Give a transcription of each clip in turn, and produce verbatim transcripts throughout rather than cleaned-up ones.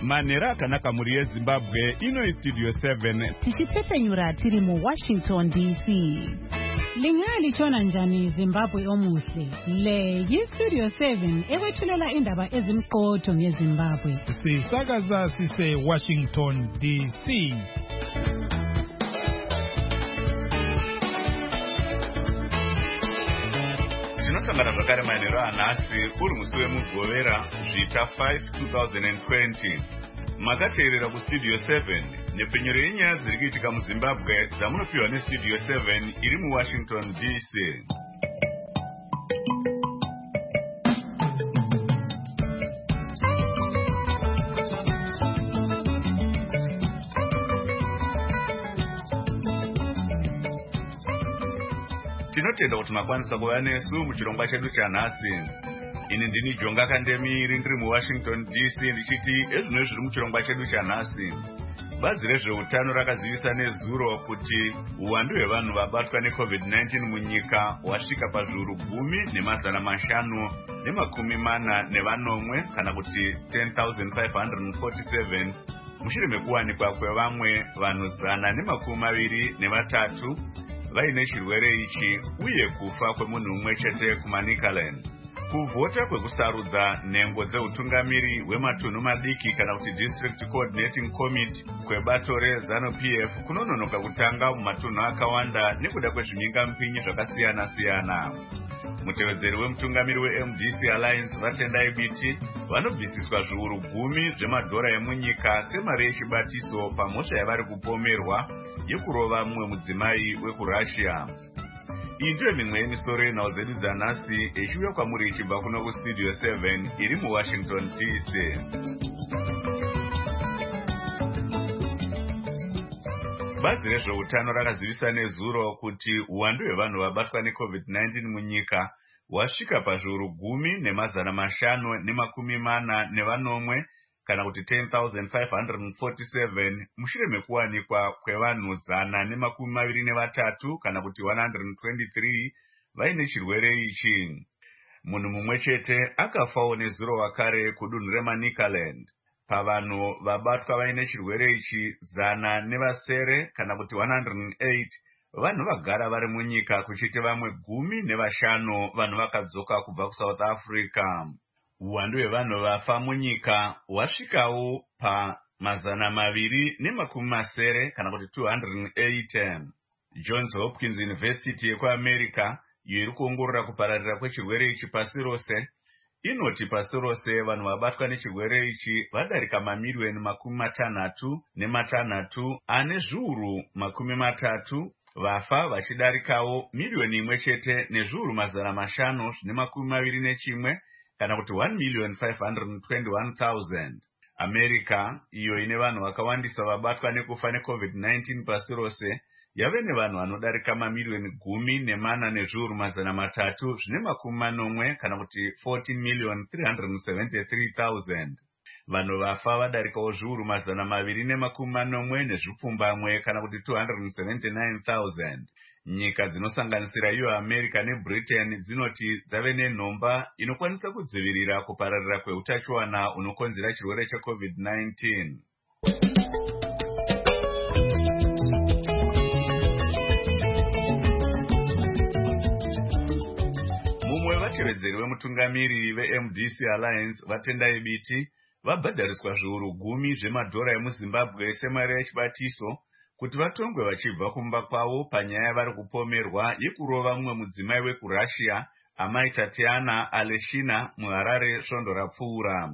Manera akanaka muri yeZimbabwe ino istudio seven. Tichitepenyura tiri mu Washington D C. Lingali chona njani Zimbabwe omuhle. Le yistudio seven ewethulela indaba ezimqotho ngeZimbabwe. Sisakaza sise Washington D C. Tinosangana zvakare manheru anhasi uri musi wemugovera zvita five twenty twenty. Makateerera kustudio seven nepenyero yenyaya dziri kuitika muZimbabwe dzamunopiwa nestudio seven iri muWashington D C. Tinotenda kuti makwanisa kuva nesu muchirongwa chedu chanhasi. Ini ndini Jonga Kandemiri ndiri muWashington D C ndichiti ezvino zviri muchirongwa chedu chanhasi. Bazi rezveutano rakazivisa nezuro kuti uwandu hwevanhu vabatwa neCovid nineteen munyika wasvika pazviuru gumi nemazana mashanu nemakumi mana nevanomwe kana kuti ten thousand five hundred forty-seven mushure mekuwanikwa kwevamwe vanhu zana nemakumi maviri nevatatu vaine chirwere ichi uye kufa kwemunhu umwe chete kuManicaland. Kuvhota kwekusarudza nhengo dzeutungamiri hwematunhu madiki kana kuti District Coordinating Committee kwebato reZANU-P F kunononoka kutanga mumatunhu akawanda nekuda kwezvimingamupinyi zvakasiyana-siyana. Mutevedzeri wemutungamiri weM D C Alliance vatendai biti vanobvisiswa zviuru gumi zvemadhora emunyika semari yechibatiso pamhosva yavari kupomerwa yekurova mumwe mudzimai wekuRussia. Iyi ndiyo mimwe yemisoro yenhau dzedu dzanhasi ichiuya kwamuri ichibva kuno kustudio seven iri muWashington D C. Bazi rezveutano rakazivisa nezuro kuti uwandu hwevanhu vabatwa neCovid nineteen munyika wasvika pazviuru gumi nemazana mashanu nemakumi mana nevanomwe kana kuti ten thousand five hundred forty-seven mushure mekuwanikwa kwevanhu zana nemakumi maviri nevatatu kana kuti one hundred twenty-three vaine chirwere ichi. Munhu mumwe chete akafawo nezuro wakare kudunhu reManicaland. Pavanhu vabatwa vaine chirwere ichi zana nevasere kana kuti one hundred eight vanhu vagara vari munyika kuchiti vamwe gumi nevashanu vanhu vakadzoka kubva kuSouth Africa. Uwandu hwevanhu vafa munyika wasvikawo pamazana maviri nemakumi masere kana kuti two hundred eight. Johns Hopkins University yekuAmerica iyo iri kuongorora kupararira kwechirwere ichi pasi rose inoti pasi rose vanhu vabatwa nechirwere ichi vadarika mamiliyoni makumi matanhatu nematanhatu ane zviuru makumi matatu, vafa vachidarikawo miliyoni imwe chete nezviuru mazana mashanu zvine makumi maviri nechimwe kana kuti one million five hundred twenty-one thousand. America iyo ine vanhu vakawandisa vabatwa nekufa neCovid nineteen pasi rose yave nevanhu vanodarika mamiliyoni gumi nemana nezviuru mazana matatu zvine makumi manomwe kana kuti fourteen million three hundred seventy-three thousand. Vanhu vafa vadarikawo zviuru mazana maviri nemakumi manomwe nezvipfumbamwe kana kuti two hundred seventy-nine thousand. Nyika dzinosanganisira iyo America neBritain dzinoti dzave nenhomba inokwanisa kudzivirira kupararira kweutachiwana unokonzera chirwere cheCovid nineteen. Mumwe vatevedzeri vemutungamiri veM D C Alliance vatendai biti vabhadhariswa zviuru gumi zvemadhora emuZimbabwe semari yechibatiso kuti vatongwe vachibva kumba kwavo panyaya yavari kupomerwa yekurova mumwe mudzimai wekuRussia amai Tatiana Aleshina muHarare svondo rapfuura.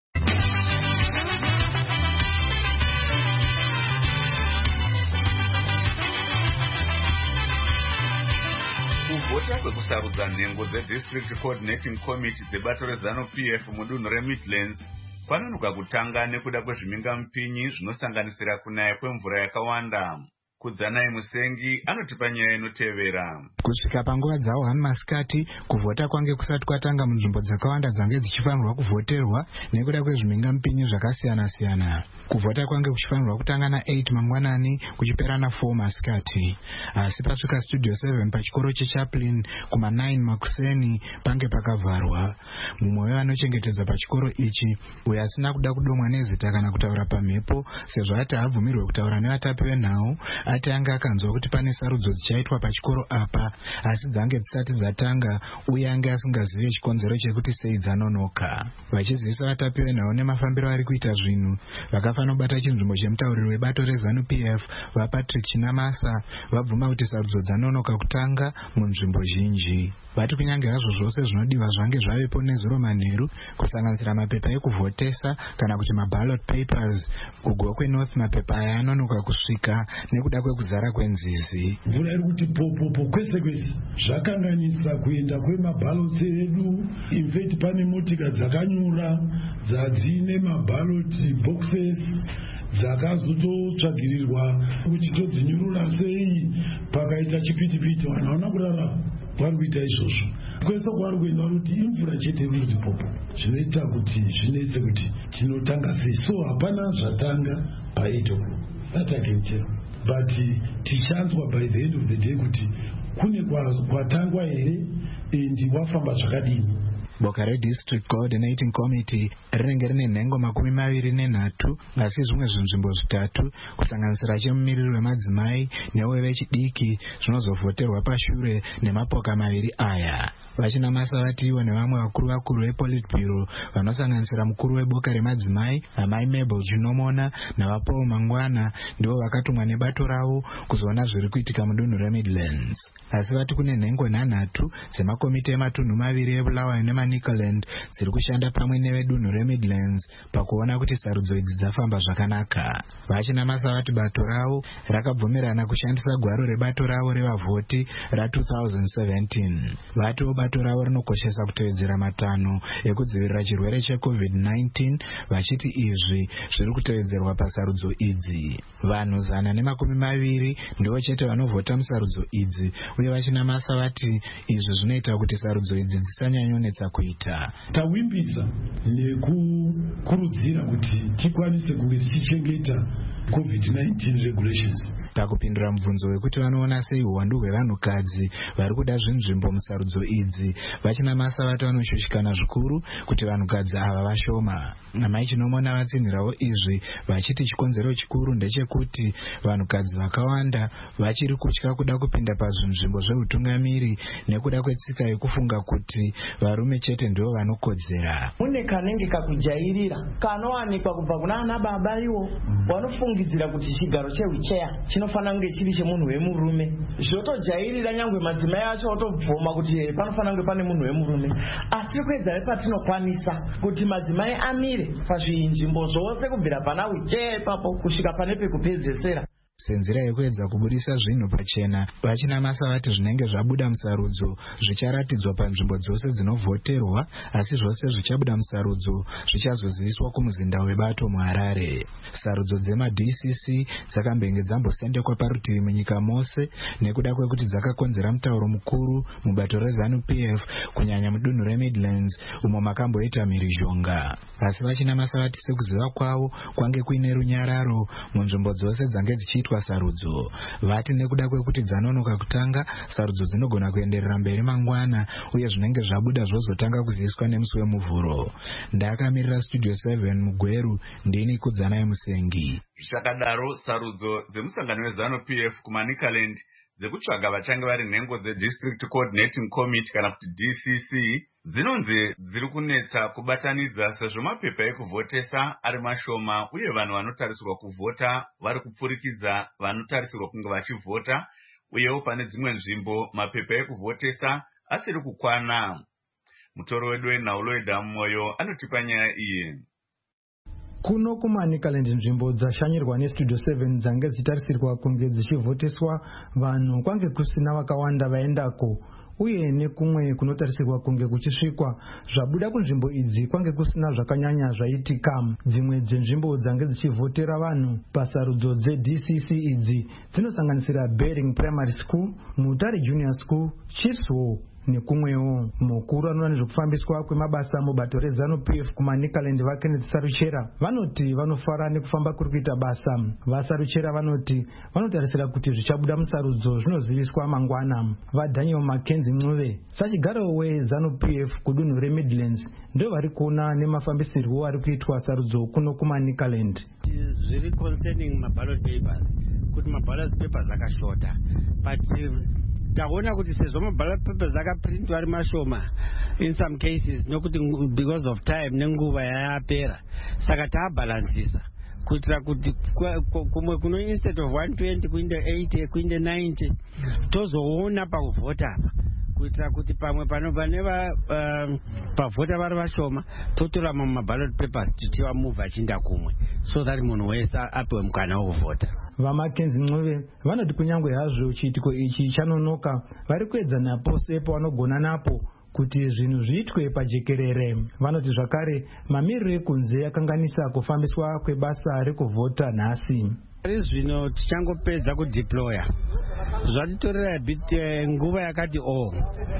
Kuvhota kwekusarudza nhengo dzeDistrict Coordinating Committee dzebato reZANU-P F mudunhu reMidlands kwanonoka kutanga nekuda kwezvimingamupinyi zvinosanganisira kunaya kwemvura yakawanda. Kudzanai Musengi anotipa nyaya inotevera. Kusvika panguva dzawo hamasikati, kuvhota kwange kusati kwatanga munzvimbo dzakawanda dzange dzichifanirwa kuvhoterwa nekuda kwezviminga mupinyi zvakasiyana-siyana. Kuvhota kwange kuchifanirwa kutanga na eight mangwanani kuchipera na four masikati. Asi pasvika studio seven pachikoro cheChaplin kuma nine makuseni pange pakavharwa. Mumwe wevanochengetedza pachikoro ichi, uyo asina kuda kudomwa nezita kana kutaura pamhepo sezvo ati haabvumirwe kutaura nevatapi venhau, ati anga akanzwa kuti pane sarudzo dzichaitwa pachikoro apa asi dzange dzisati dzatanga uye ange asingazive chikonzero chekuti sei dzanonoka. Vachizivisa vatapi venhau nemafambiro ari kuita zvinhu, vakafanira kubata chinzvimbo chemutauriri webato reZANU P F vaPatrick Chinamasa vabvuma kuti sarudzo dzanonoka kutanga munzvimbo zhinji. Vati kunyange hazvo zvose zvinodiwa zvange zvavepo nezuro manheru, kusanganisira mapepa ekuvhotesa kana kuti maballot papers, kugwa kweNorth mapepa aya anonoka kusvika nekuda kwekuzara kwenzizi. Mvura iri kuti popopo kwese kwese zvakanganisa kuenda kwemabaloti edu. Infeti pane motika dzakanyura dzadzine mabaloti boxes dzakazototsvagirirwa kuti todzinyurura sei pakaita chipitipiti. Vanhu havana kurara vari kuita izvozvo. Kwese kwari kuenda kuti imvura chete iri kuti popo, zvinoita kuti zvinoita kuti tinotanga sei. So hapana zvatanga pa-eight o'clock. That I can tell. But tichanzwa by the end of the day kuti kune kwatangwa here and wafamba zvakadini. Boka reDistrict Coordinating Committee rinenge rine nhengo makumi maviri nenhatu, asi zvimwe zvinzvimbo zvitatu kusanganisira chemumiriri wemadzimai newevechidiki zvinozovhoterwa pashure nemapoka maviri aya. Vachinamasa vatiwo nevamwe vakuru vakuru vePolitburo vanosanganisira mukuru weboka remadzimai amai Mabel Chinomona navaPaul Mangwana ndivo vakatumwa nebato ravo kuzoona zviri kuitika mudunhu reMidlands. Asi vati kune nhengo nhanhatu dzemakomiti ematunhu maviri eBulawayo neManicaland dziri kushanda pamwe nevedunhu reMidlands pakuona kuti sarudzo idzi dzafamba zvakanaka. Vachinamasa vati bato ravo rakabvumirana kushandisa gwaro rebato ravo revavhoti ra two thousand seventeen. Vatiwo bato ravo rinokoshesa kutevedzera matanho ekudzivirira chirwere cheCovid nineteen, vachiti izvi zviri kutevedzerwa pasarudzo idzi. Vanhu zana nemakumi maviri ndivo chete vanovhota musarudzo idzi, uye vachinamasa vati izvi zvinoita kuti sarudzo idzi dzisanyanyonetsa kuita. Tawimbisa nekukurudzira kuti tikwanise kunge tichichengeta COVID nineteen regulations. Pakupindura mubvunzo wekuti vanoona sei uwandu hwevanhukadzi vari kuda zvinzvimbo musarudzo idzi, vachinamasa vati vanoshushikana zvikuru kuti vanhukadzi ava vashoma. Amai Chinomona vatsinhirawo izvi vachiti chikonzero chikuru ndechekuti vanhukadzi vakawanda vachiri kutya kuda kupinda pazvinzvimbo zveutungamiri nekuda kwetsika yekufunga kuti varume chete ndivo vanokodzera. Mune kanenge kakujairira kanowanikwa kubva kuna ana baba iwo vanofungidzira kuti chigaro chewicheya chinofanira kunge chiri chemunhu wemurume. Zvotojairira nyangwe madzimai acho otobvuma kuti panofanira kunge pane munhu wemurume. Asi tiri kuedza nepatinokwanisa kuti madzimai amire pazvinzvimbo zvose kubvira pana wicheya ipapo kusvika pane pekupedzesera. Senzira yekuedza kuburisa zvinhu pachena, vachinamasa vati zvinenge zvabuda musarudzo zvicharatidzwa panzvimbo dzose dzinovhoterwa, asi zvose zvichabuda musarudzo zvichazoziviswa kumuzinda webato muHarare. Sarudzo dzema D C C dzakambenge dzambosendekwa parutivi munyika mose nekuda kwekuti dzakakonzera mutauro mukuru mubato reZANU P F kunyanya mudunhu reMidlands umo makamboita mhirizhonga. Asi vachinamasa vati sekuziva kwavo kwange kuine runyararo munzvimbo dzose dzange dzichiitwa sarudzo. Vati nekuda kwekuti dzanonoka kutanga, sarudzo dzinogona kuenderera mberi mangwana uye zvinenge zvabuda zvozotanga kuziviswa nemusi wemuvhuro. Ndakamirira Studio seven muGweru, ndini Kudzanai Musengi. Zvakadaro sarudzo dzemusangano weZANU P F kuManicaland dzekutsvaga vachange vari nhengo dzeDistrict Coordinating Committee kana kuti D C C dzinonzi dziri kunetsa kubatanidza sezvo mapepa ekuvhotesa ari mashoma uye vanhu vanotarisirwa kuvhota vari kupfurikidza vanotarisirwa kunge vachivhota, uyewo pane dzimwe nzvimbo mapepa ekuvhotesa asiri kukwana. Mutoro wedu weNhauloida Moyo anotipa nyaya iyi. Kuno kuManicaland nzvimbo dzashanyirwa neStudio seven dzange dzitarisirwa kunge dzichivhoteswa vanhu kwange kusina vakawanda vaendako, uye nekumwe kunotarisirwa kunge kuchisvikwa. Zvabuda kunzvimbo idzi kwange kusina zvakanyanya zvaitika. Dzimwe dzenzvimbo dzange dzichivhotera vanhu pasarudzo dze-D C C idzi dzinosanganisira Bering Primary School, Mutare Junior School, Chiefs Hall nekumwewo. Mukuru anoona nezvekufambiswa kwemabasa mubato reZANU-P F kumaNicaland vaKenneth Saruchera vanoti vanofara nekufamba kuri kuita basa. VaSaruchera vanoti vanotarisira kuti zvichabuda musarudzo zvinoziviswa mangwana. VaDaniel Mackenzie Mncube, sachigaro weZANU-P F kudunhu reMidlands, ndo vari kuona nemafambisirwo ari kuitwa sarudzo kuno kumaNicaland. Zviri concerning maballot papers, kuti maballot papers akashota, but taona kuti sezvo maballot papers akaprintwa ari mashoma in some cases nokuti because of time nenguva yayapera, saka taabalansisa kuitira kuti kumwe kuno instead of one twenty kuinde eighty kuinde ninety tozoona pakuvhota apa, kuitira kuti pamwe panobva neva um, pavhota vari vashoma totora maballot papers tichiva move achinda kumwe so that munhu wese apiwe mukana wekuvhota. VaMackenzie Mncube vanoti kunyange hazvo chiitiko ichi chanonoka, vari kuedzana pose pavanogona napo kuti zvinhu zviitwe pajekerere. Vanoti zvakare mamiriro ekunze akanganisa kufambiswa kwebasa rekuvhota nhasi. Ari zvino tichangopedza kudeploya, zvatitorera bit nguva yakati o,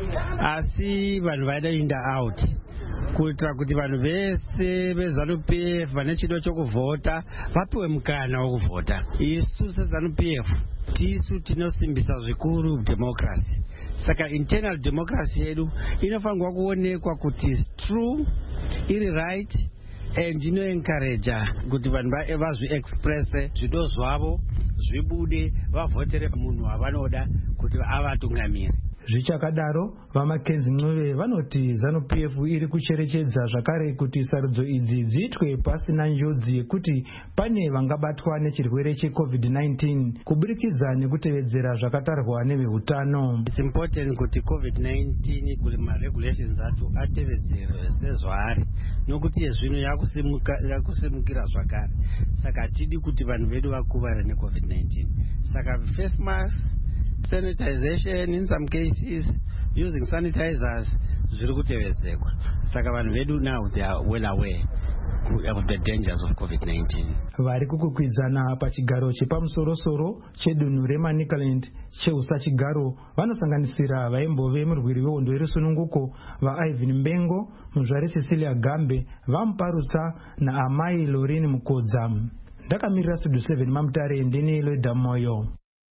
asi vanhu vaida inda out kuitira kuti vanhu vese veZANU-P F vane chido chokuvhota vapiwe mukana wokuvhota. Isu seZANU-P F tisu tinosimbisa zvikuru democracy, saka internal democracy yedu inofanirwa kuonekwa kuti true, iri right, and ino encourage kuti vanhu vazviexpresse zvido zvavo zvibude vavhotere munhu wavanoda kuti avatungamiri. Zvichakadaro vaMackenzie Mncube vanoti ZANU-P F iri kucherechedza zvakare kuti sarudzo idzi dziitwe pasina njodzi yekuti pane vangabatwa nechirwere cheCovid nineteen kuburikidza nekutevedzera zvakatarwa neveutano. It's important kuti COVID nineteen kuli maregulations acho atevedzere sezvaari nokuti yezvino yakusimukira zvakare, saka hatidi kuti vanhu vedu vakuvara neCovid nineteen. Saka face mask, sanitization, in some cases using sanitizers zviri kutevedzekwa, saka vanhu vedu now they are well aware of the dangers of COVID nineteen. Vari kukukwidzana pachigaro chepamusorosoro chedunhu reManicaland cheusachigaro vanosanganisira vaimbove murwiri wehondo yerusununguko vaIvan Mbengo, muzvare Cecilia Gambe, vaMuparutsa naamai Lauren Mukodza. Ndakamirira Studio seven Mamutare ndini Loida Moyo.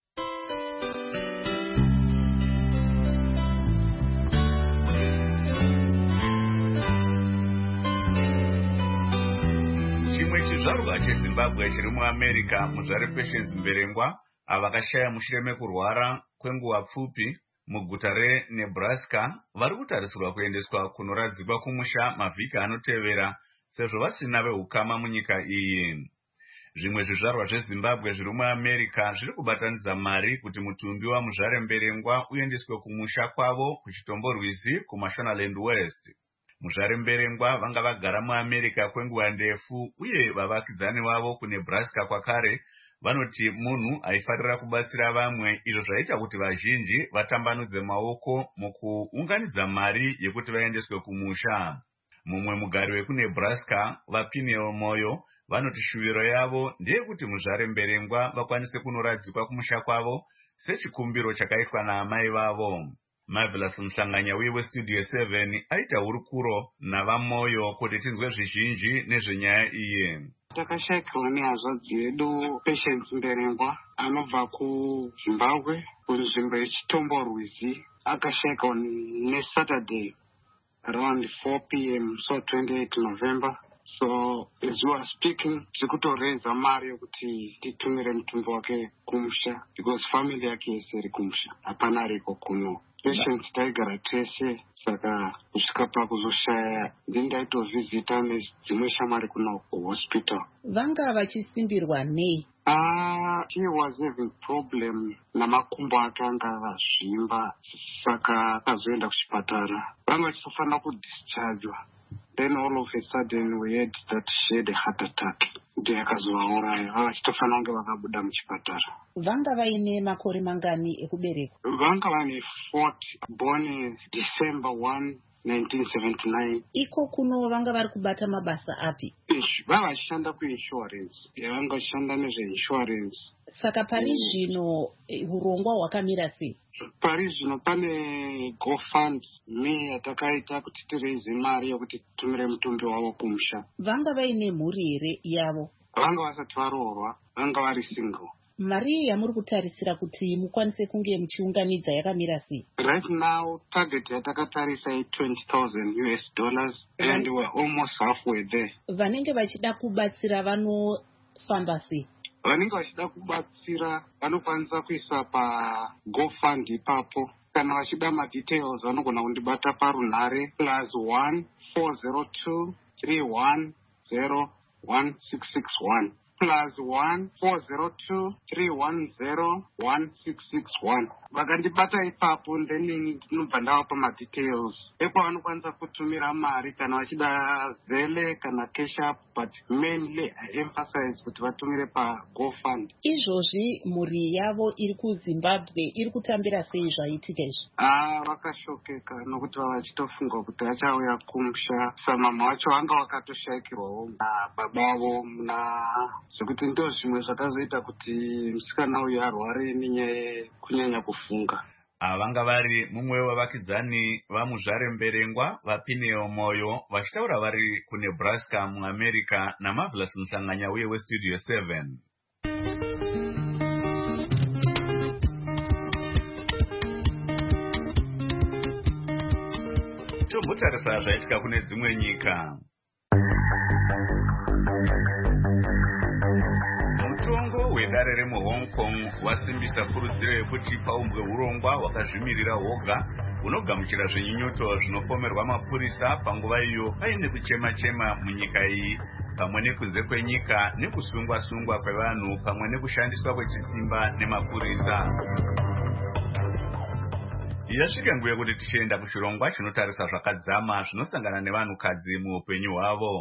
Chizvarwa cheZimbabwe chiri muAmerica, muzvare Patience Mberengwa avakashaya mushure mekurwara kwenguva pfupi muguta reNebraska vari kutarisirwa kuendeswa kunoradzikwa kumusha mavhiki anotevera sezvo vasina veukama munyika iyi. Zvimwe zvizvarwa zveZimbabwe zviri muAmerica zviri kubatanidza mari kuti mutumbi wamuzvare Mberengwa uendeswe kumusha kwavo kuchitomborwizi kuMashonaland West. Muzvare Mberengwa vanga vagara muAmerica kwenguva ndefu uye vavakidzani vavo kuNebraska kwakare vanoti munhu aifarira kubatsira vamwe, izvo zvaita kuti vazhinji vatambanudze maoko mukuunganidza mari yekuti vaendeswe kumusha. Mumwe mugari wekuNebraska, vaPineo Moyo, vanoti shuviro yavo ndeyekuti muzvare Mberengwa vakwanise kunoradzikwa kumusha kwavo sechikumbiro chakaitwa naamai vavo. Marvelous Mhlanganya weStudio seven aita hurukuro navaMoyo kuti tinzwe zvizhinji nezvenyaya iyi. Takashayikirwa nehazvadzi yedu Patience Mberengwa anobva kuZimbabwe kunzvimbo yechitomborwizi. Akashayikwa neSaturday around four p m so twenty-eight November. So as we are speaking, tikutoreza mari yokuti titumire mutumbi wake kumusha because family yake yese iri kumusha, hapana ariko kuno. Patience taigara tese, saka kusvika pakuzoshaya ndindaitovisita nedzimwe shamwari kuno kuhospital. Vanga vachisimbirwa nei? Ah, he was having problem namakumbo ake anga akazvimba, saka akazoenda kuchipatara. Vanga vachifanira kudischargewa. Then all of a sudden we heard that she had a heart attack. ndiye akazovauraya. Vachitofanira kunge vakabuda muchipatara. Vanga vaine makore mangani ekuberekwa? Vanga vaine forty, born December first nineteen seventy-nine. Iko kuno vanga vari kubata mabasa api? Vava vachishanda kuinsurance. Vanga vachishanda nezveinsurance. Saka pari zvino urongwa hwakamira sei? Pari zvino pane GoFund me yatakaita kuti tireise mari yokuti titumire mutumbi wavo kumusha. Vanga vaine mhuri here yavo? Vanga vasati varoorwa, vanga vari single. Mari yamuri kutarisira kuti mukwanise kunge muchiunganidza yakamira sei? Right now target yatakatarisa i twenty thousand U S dollars and we're almost halfway there. Vanenge vachida kubatsira vanofamba sei? Vanenge vachida kubatsira vanokwanisa kuisa pa GoFund ipapo. Kana vachida madetails vanogona kundibata parunhare plus one four zero two three one zero one six six one plus one four zero two three one zero one six six one. Vakandibata ipapo then ndinobva ndavapa madetails epo vanokwanisa kutumira mari kana vachida zele kana cash up, but mainly I emphasize kuti vatumire pa GoFund. Izvozvi mhuri yavo iri kuZimbabwe iri kutambira sei zvaitika izvi? Ah, vakashokeka nokuti vava vachitofunga kuti vachauya kumusha. Samama vacho vanga vakatoshayikirwawo nababa vavo muna zvekuti ndo zvimwe zvakazoita kuti musikana uyu arware nenyaya yekunyanya kufunga. Vanga vari mumwe wavakidzani vamuzvare Mberengwa vaPineo Moyo vachitaura vari kuNebraska muAmerica naMarvelous Mhlanganya uye weStudio seven. Tombotarisa zvaitika kune dzimwe nyika. Mutongo wedare remuHong Kong wasimbisa kurudziro yekuti paumbwe urongwa hwakazvimirira hwoga hunogamuchira zvinyunyuto zvinopomerwa mapurisa panguva iyo paine kuchema-chema munyika iyi, pamwe nekunze kwenyika nekusungwa-sungwa kwevanhu pamwe nekushandiswa kwechisimba nemapurisa. Yasvika nguva yekuti tichienda kuchirongwa chinotarisa zvakadzama zvinosangana nevanhukadzi muupenyu hwavo.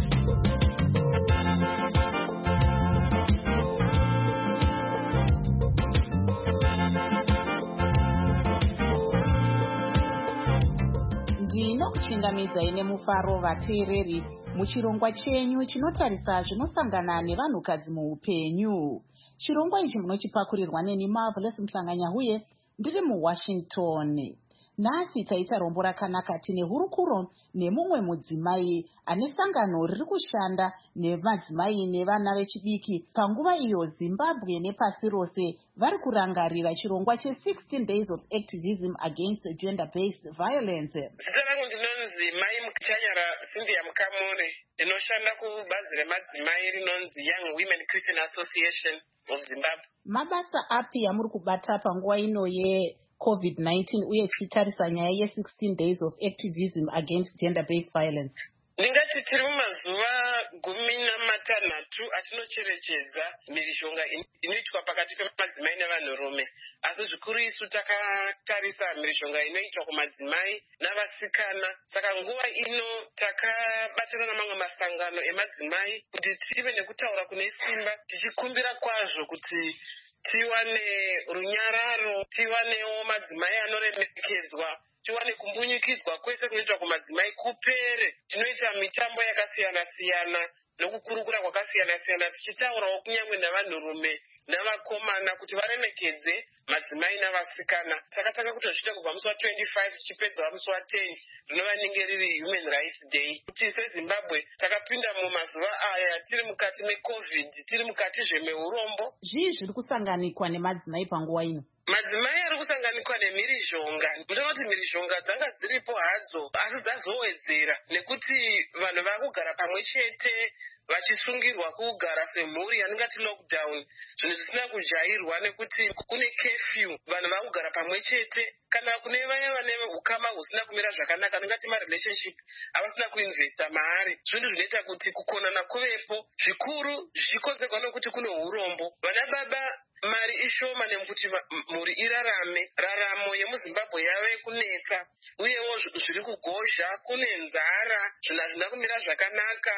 Ndinokuchingamidzai nemufaro vateereri muchirongwa chenyu chinotarisa zvinosangana nevanhukadzi muupenyu. Chirongwa ichi munochipakurirwa neni Marvelous Mhlanganya uye ndiri muWashington. Nhasi taita rombo rakanaka tine hurukuro nemumwe mudzimai ane sangano riri kushanda nemadzimai nevana vechidiki panguva iyo Zimbabwe nepasi rose vari kurangarira chirongwa che-sixteen days of activism against gender-based violence. Zita rangu ndinonzi Mai Mukachanyara Cynthia Mukamure. Ndinoshanda kubazi remadzimai rinonzi Young Women Christian Association of Zimbabwe. Mabasa api yamuri kubata panguva ino ye COVID nineteen uye tichitarisa nyaya ye-sixteen days of activism against gender-based violence? Ndingati tiri mumazuva gumi namatanhatu atinocherechedza mhirizhonga inoitwa pakati pemadzimai nevanhurume. Asi zvikuru isu takatarisa mhirizhonga inoitwa kumadzimai navasikana. Saka nguva ino takabatana namamwe masangano emadzimai kuti tive nekutaura kune simba tichikumbira kwazvo kuti tiwane runyararo, tiwanewo madzimai anoremekedzwa, tiwane kumbunyikidzwa kwese kunoitwa kumadzimai kupere. Tinoita mitambo yakasiyana-siyana nokukurukura kwakasiyana-siyana tichitaurawo kunyangwe navanhurume navakomana kuti varemekedze madzimai navasikana. Takatanga kutozviita kubva musi wa twenty-five tichipedza musi wa ten rinovanenge riri Human Rights Day. Kuti seZimbabwe takapinda mumazuva aya tiri mukati meCovid, tiri mukati zvemeurombo. Zvii zviri kusanganikwa nemadzimai panguva ino? Madzimai ari kusanganikwa nemhirizhonga. Ndinoti mhirizhonga dzanga dziripo hadzo asi dzazowedzera nekuti vanhu vakugara pamwe chete vachisungirwa kugara semhuri yaningati lockdown. Zvinhu zvisina kujairwa nekuti kune curfew, vanhu vakugara pamwe chete. Kana kune vaya vane ukama husina kumira zvakanaka, ningati marelationship havasina kuinvesta mahari. Zvinhu zvinoita kuti kukonana kuvepo. Zvikuru zvichikonzerwa nokuti kune urombo. Vana baba mari ishoma nekuti mhuri irarame. Raramo yemuZimbabwe yave kunetsa uyewo zviri kugozha, kune nzara, zvinhu hazvina kumira zvakanaka.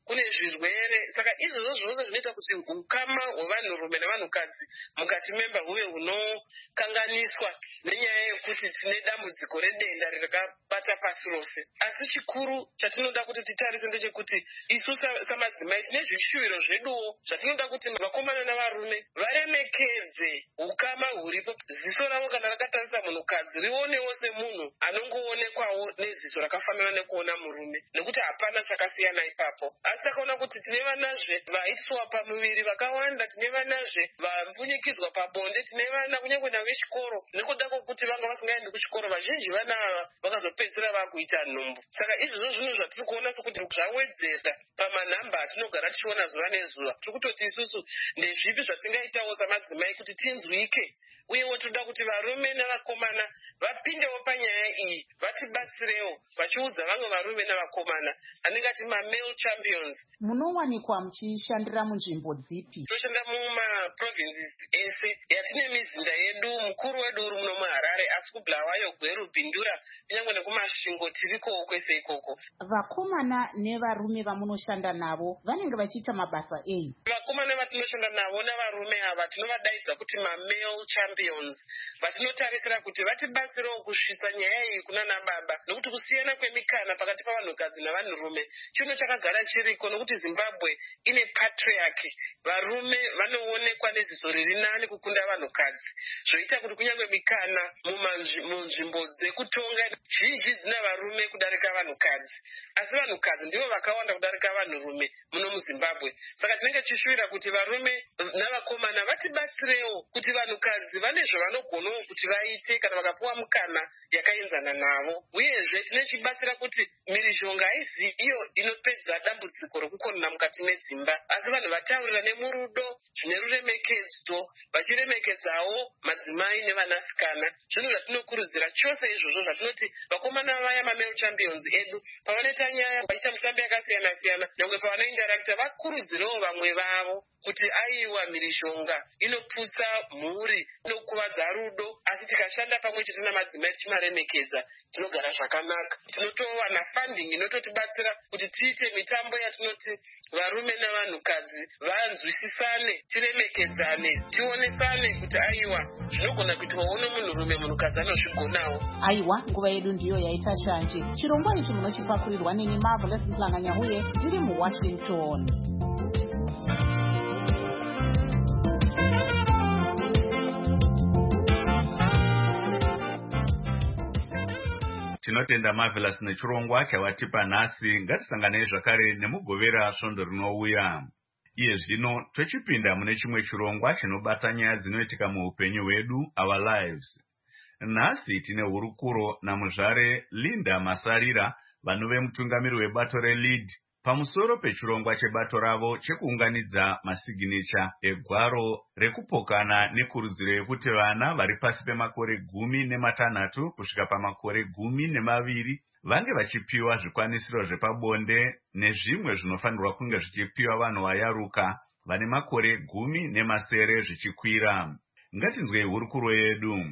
kune zvirwere. Saka izvozvo zvose zvinoita kuti ukama hwevanhurume nevanhukadzi mukati memba huve hunokanganiswa nenyaya yekuti tine dambudziko redenda ririkabata pasi rose. Asi chikuru chatinoda kuti titarise ndechekuti isu samadzimai tine zvishuviro zveduwo zvatinoda kuti vakomana navarume varemekedze ukama huripo. Ziso ravo kana rakatarisa munhukadzi rionewo semunhu anongoonekwawo neziso rakafanana nekuona murume, nekuti hapana chakasiyana ipapo. Asi takaona kuti tine vanazve vaiswa pamuviri vakawanda, tine vanazve vapfunyikidzwa pabonde, tine vana kunyange navechikoro. Nekuda kwokuti vanga vasingaendi kuchikoro, vazhinji vana ava vakazopedzisira vakuita nhumbu. Saka izvozvo zvinhu zvatiri kuona sokuti zvawedzera pamanhamba atinogara tichiona zuva nezuva. Tiri kutoti isusu ndezvipi zvatingaitawo samadzimai kuti tinzwike, uyewo toda kuti varume navakomana vapindewo panyaya iyi, vatibatsirewo vachiudza vamwe varume navakomana anenge ati mamale champions. Munowanikwa muchishandira munzvimbo dzipi? Toshanda mumaprovinces ese. Yatine mizinda yedu, mukuru wedu uri muno muHarare, asi kuBulawayo, Gweru, Bhindura, kunyange nekumasvingo tirikowo kwese ikoko. Vakomana nevarume vamunoshanda navo vanenge vachiita mabasa ei? Vakomana vatinoshanda navo navarume ava tinovadaidza kuti mamale champions. Vatinotarisira kuti vatibatsirewo kusvitsa nyaya iyi kunana baba, nokuti kusiyana kwemikana pakati pavanhukadzi navanhurume chinhu chakagara chiriko, nokuti Zimbabwe ine patriarchy. Varume vanoonekwa neziso riri nani kukunda vanhukadzi, zvoita kuti kunyange mikana munzvimbo dzekutonga zhinji dzina varume kudarika vanhukadzi, asi vanhukadzi ndivo vakawanda kudarika vanhurume muno muZimbabwe. Saka tinenge tichishuvira kuti varume navakomana vatibatsirewo kuti vanhukadzi vane zvavanogonawo kuti vaite kana vakapuwa mukana yakaenzana navo. Uyezve tinechibatsira kuti mhirizhonga haizi iyo inopedza dambudziko rokukonana mukati medzimba, asi vanhu vataurira nemurudo zvine ruremekedzo, vachiremekedzawo madzimai nevanasikana. Zvinhu zvatinokurudzira chose izvozvo zvatinoti vakomana vaya mamale champions edu pavanoita nyaya vachiita mitambo yakasiyana siyana, nyangwe pavanoindarakta vakurudzirewo vamwe vavo kuti aiwa mhirizhonga inoputsa mhuri, inokuvadza rudo, asi tikashanda pamwe chete namadzimai tichimaremekedza tinogara zvakanaka. Tinotowana funding inototibatsira kuti tiite mitambo yatinoti varume navanhukadzi vanzwisisane, tiremekedzane, tionesane kuti aiwa zvinogona kuitwa uno munhurume munhukadzi anozvigonawo. Aiwa, nguva yedu ndiyo yaita shanje. Chirongwa ichi munochipakurirwa neni Marvelous Mhlanga-Nyahuye ndiri muWashington. Tinotenda Marvelous nechirongwa chavatipa nhasi. Ngatisanganei zvakare nemugovera svondo rinouya. Iye zvino tochipinda mune chimwe chirongwa chinobata nyaya dzinoitika muupenyu hwedu, our lives. Nhasi tine hurukuro namuzvare Linda Masarira, vanove mutungamiri webato reLead, pamusoro pechirongwa chebato ravo chekuunganidza masiginicha egwaro rekupokana nekurudziro yekuti vana vari pasi pemakore gumi nematanhatu kusvika pamakore gumi nemaviri vange vachipiwa zvikwanisiro zvepabonde nezvimwe zvinofanirwa kunge zvichipiwa vanhu vayaruka vane makore gumi nemasere zvichikwira. Ngatinzwei hurukuro yedu.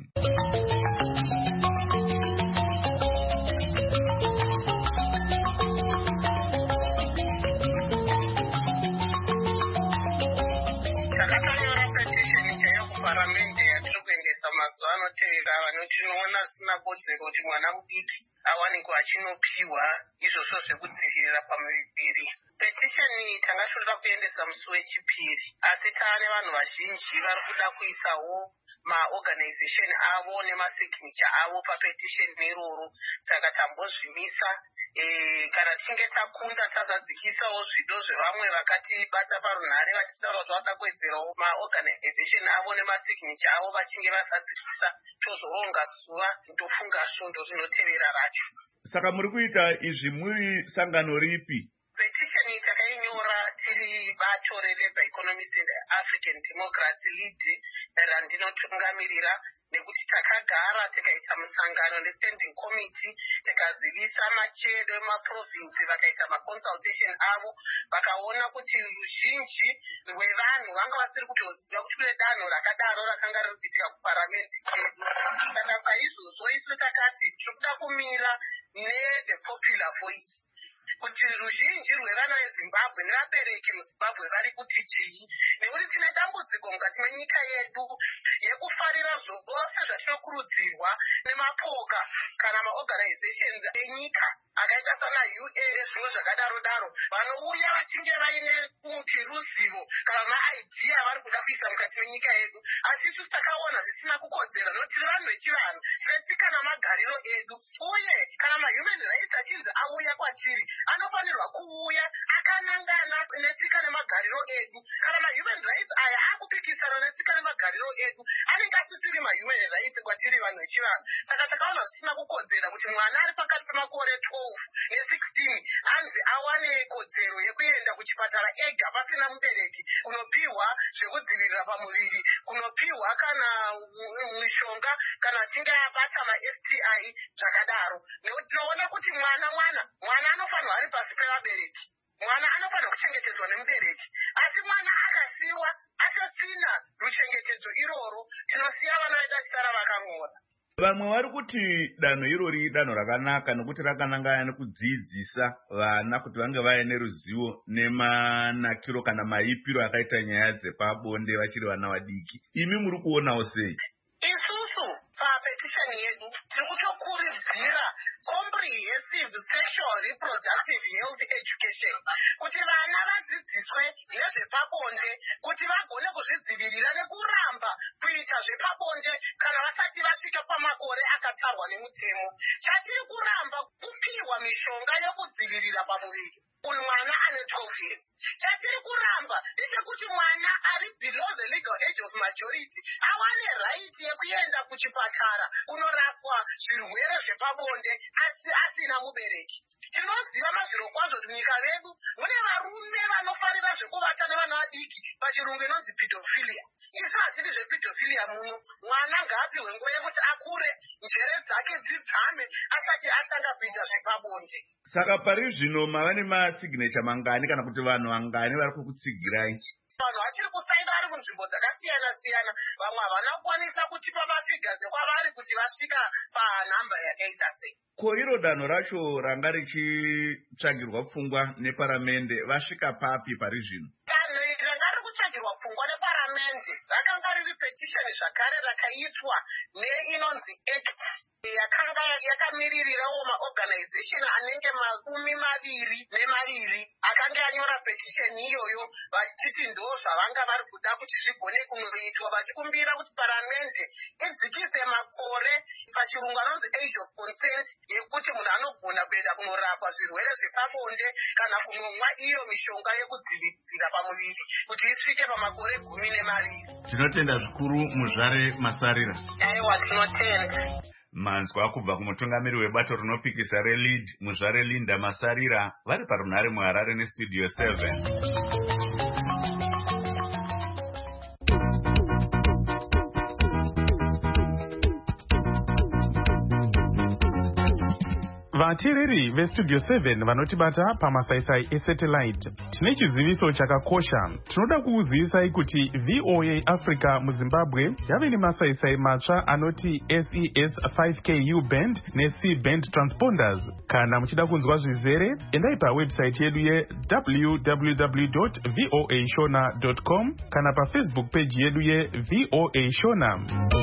Mazuva anotevera vanotinoona sina kodzero kuti mwana mudiki awanikwa achinopiwa izvozvo zvekudzivirira pamuviri. Petisheni tangashoda kuendesa musi wechipiri, asi taane vanhu vazhinji vari kuda kuisawo maorganization avo nemasignature avo papetisheni iroro. Saka tambozvimisa e, kana tichinge takunda tazadzichisawo zvido zvevamwe vakatibata parunhare vachitaura kuti vada kuwedzerawo maorganization avo nemasignature avo vachinge vasadzikisa, tozoronga zuva tofunga svondo rinotevera racho. Saka muri kuita izvi muri sangano ripi? Petisheni takainyora tiri bato reLabour Economists and African Democracy Lead randinotungamirira, nekuti takagara tikaita musangano nestanding committee tikazivisa machedo emaprovinsi vakaita maconsultation avo, vakaona kuti ruzhinji rwevanhu vanga vasiri kutoziva kuti kune danho rakadaro rakanga riri kuitika kuparamende kedu. Saka saizvozvo isu takati tiri kuda kumira neThe Popular Voice. kuti ruzhinji rwevana vezimbabwe nevabereki muzimbabwe vari kuti chii, nekuti tine dambudziko mukati menyika yedu yekufarira zvose zvatinokurudzirwa nemapoka kana maorganizations enyika akaita sana U A nezvimwe zvakadaro daro, vanouya vachinge vaine kuti ruzivo kana maidea vari kuda kuisa mukati menyika yedu, asi isusu takaona zvisina kukodzera nokuti tiri vanhu vechivano tinetsika namagariro edu, uye kana mahuman rights achinzi auya kwatiri anofanirwa kuuya akanangana netsika nemagariro edu. Kana mahuman rights aya akupikisana netsika nemagariro edu anenge asisiri mahuman rights kwatiri vanhu vechivano. Saka takaona zvisina kukodzera kuti mwana ari pakati pemakore twelve ne-sixteen anzi awane kodzero yekuenda kuchipatara ega pasina mubereki, kunopiwa zvekudzivirira pamuviri, kunopiwa kana mishonga kana achinge abata ma-S T I zvakadaro. Nekuti tinoona kuti mwana mwana mwana anofanirwa ari pasi pevabereki, mwana anofanirwa kuchengetedzwa nemubereki, asi mwana akasiyiwa asisina ruchengetedzo iroro, tinosiya vana vedu achisara vakang'ora. Vamwe vari kuti danho irori danho rakanaka nokuti rakanangana nekudzidzisa vana kuti vange vaine ruzivo nemanakiro kana maipiro akaita nyaya dzepabonde vachiri vana vadiki. Imi muri kuonawo sei? Isusu papetition yedu tiri kutokurudzira comprehensive sexual reproductive health education, kuti vana vadzidziswe nezvepabonde, kuti vagone kuzvidzivirira nekuramba kuita zvepabonde kana vasati vasvika pamakore akatarwa nemutemo. Chatiri kuramba kupiwa mishonga yokudzivirira pamuviri uri mwana ane twelve years. Chatiri kuramba ndechekuti mwana ari below the legal age of majority awane right yekuenda kuchipatara unorapwa zvirwere zvepabonde asi asina mubereki. Tinoziva mazviro kwazvo kuti munyika medu mune varume vanofarira zvekuvata nevana vadiki, pachirungu inonzi pedophilia. Isu hatiri zvepedophilia muno. Mwana ngaapiwe nguva yekuti akure, njere dzake dzidzame asati atanga kuita zvepabonde. Saka pari zvino mava nemasignature mangani kana kuti vanhu vangani vari kukutsigirai? Vanhu vachiri kusaina vari kunzvimbo dzakasiyana siyana, vamwe havana kukwanisa kutipa mafigures ekwavari kuti vasvika panhamba yakaita sei. Ko iro danho racho ranga richitsvagirwa pfungwa neparamende vasvika papi pari zvino? Danho iri ranga riri kutsvagirwa pfungwa neparamende rakanga riri petition zvakare rakaiswa neinonzi act yakanga yakamiririrawo maorganization anenge makumi maviri nemaviri akanga anyora petition iyoyo vachiti ndo zvavanga vari kuda kuti zvigone kunoitwa, vachikumbira kuti paramente idzikise makore, pachirungu anonzi age of consent, yekuti munhu anogona kuenda kunorapwa zvirwere zvepabonde kana kunomwa iyo mishonga yekudzivirira pamuviri kuti isvike pamakore gumi nemaviri. Tinotenda zvikuru Muzvare Masarira. Aiwa, tinotenda. Manzwa kubva kumutungamiri webato rinopikisa reLead Muzvare Linda Masarira vari parunhare muHarare nestudio seven. Vateereri vestudio seven vanotibata pamasaisai esatellite, tine chiziviso chakakosha. Tinoda kukuzivisai kuti V O A Africa muZimbabwe yave nemasaisai matsva anoti S E S five K U band ne-C band transponders. Kana muchida kunzwa zvizere, endai pawebsite yedu ye w w w dot voa shona dot com kana pafacebook page yedu ye V O A Shona.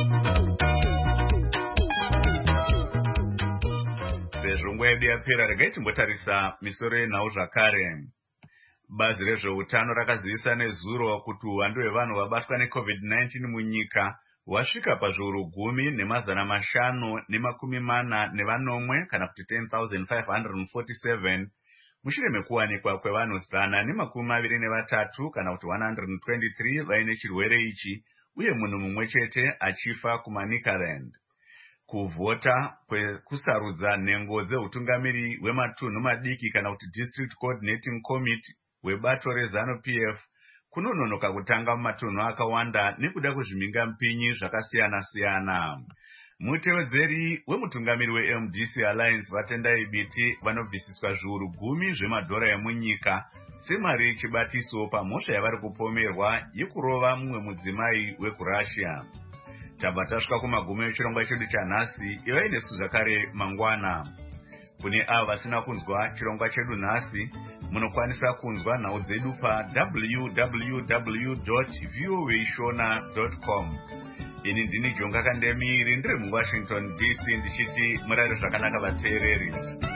Nguva yedu yapera, regai timbotarisa misoro yenhau zvakare. Bazi rezveutano rakazivisa nezuro kuti uwandu hwevanhu vabatwa neCovid nineteen munyika hwasvika pazviuru gumi nemazana mashanu nemakumi mana nevanomwe kana kuti ten thousand five hundred forty-seven mushure mekuwanikwa kwevanhu zana nemakumi maviri nevatatu kana kuti one hundred twenty-three vaine chirwere ichi, uye munhu mumwe chete achifa kuManicaland. Kuvhota kwekusarudza nhengo dzeutungamiri hwematunhu madiki kana kuti District Coordinating Committee webato reZanu P F kunononoka kutanga mumatunhu akawanda nekuda kwezviminga mpinyi zvakasiyana siyana. Mutevedzeri wemutungamiri weM D C Alliance Vatendai Biti vanobvisiswa zviuru gumi zvemadhora emunyika semari yechibatiso pamhosva yavari kupomerwa yekurova mumwe mudzimai wekuRussia. Tabva tasvika kumagumi echirongwa chedu chanhasi, ivai nesu zvakare mangwana. kune avo vasina kunzwa chirongwa chedu nhasi, munokwanisa kunzwa nhau dzedu pa w w w dot v o a shona dot com. Ini ndini Jonga Kandemiri ndiri muWashington D C ndichiti murare zvakanaka vateereri.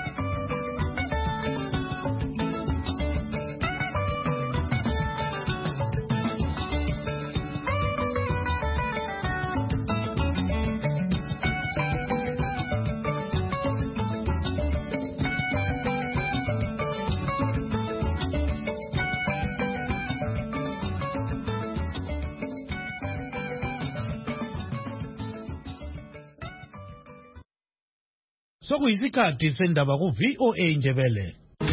Sokuyisikhathi sendaba ku V O A Ndebele.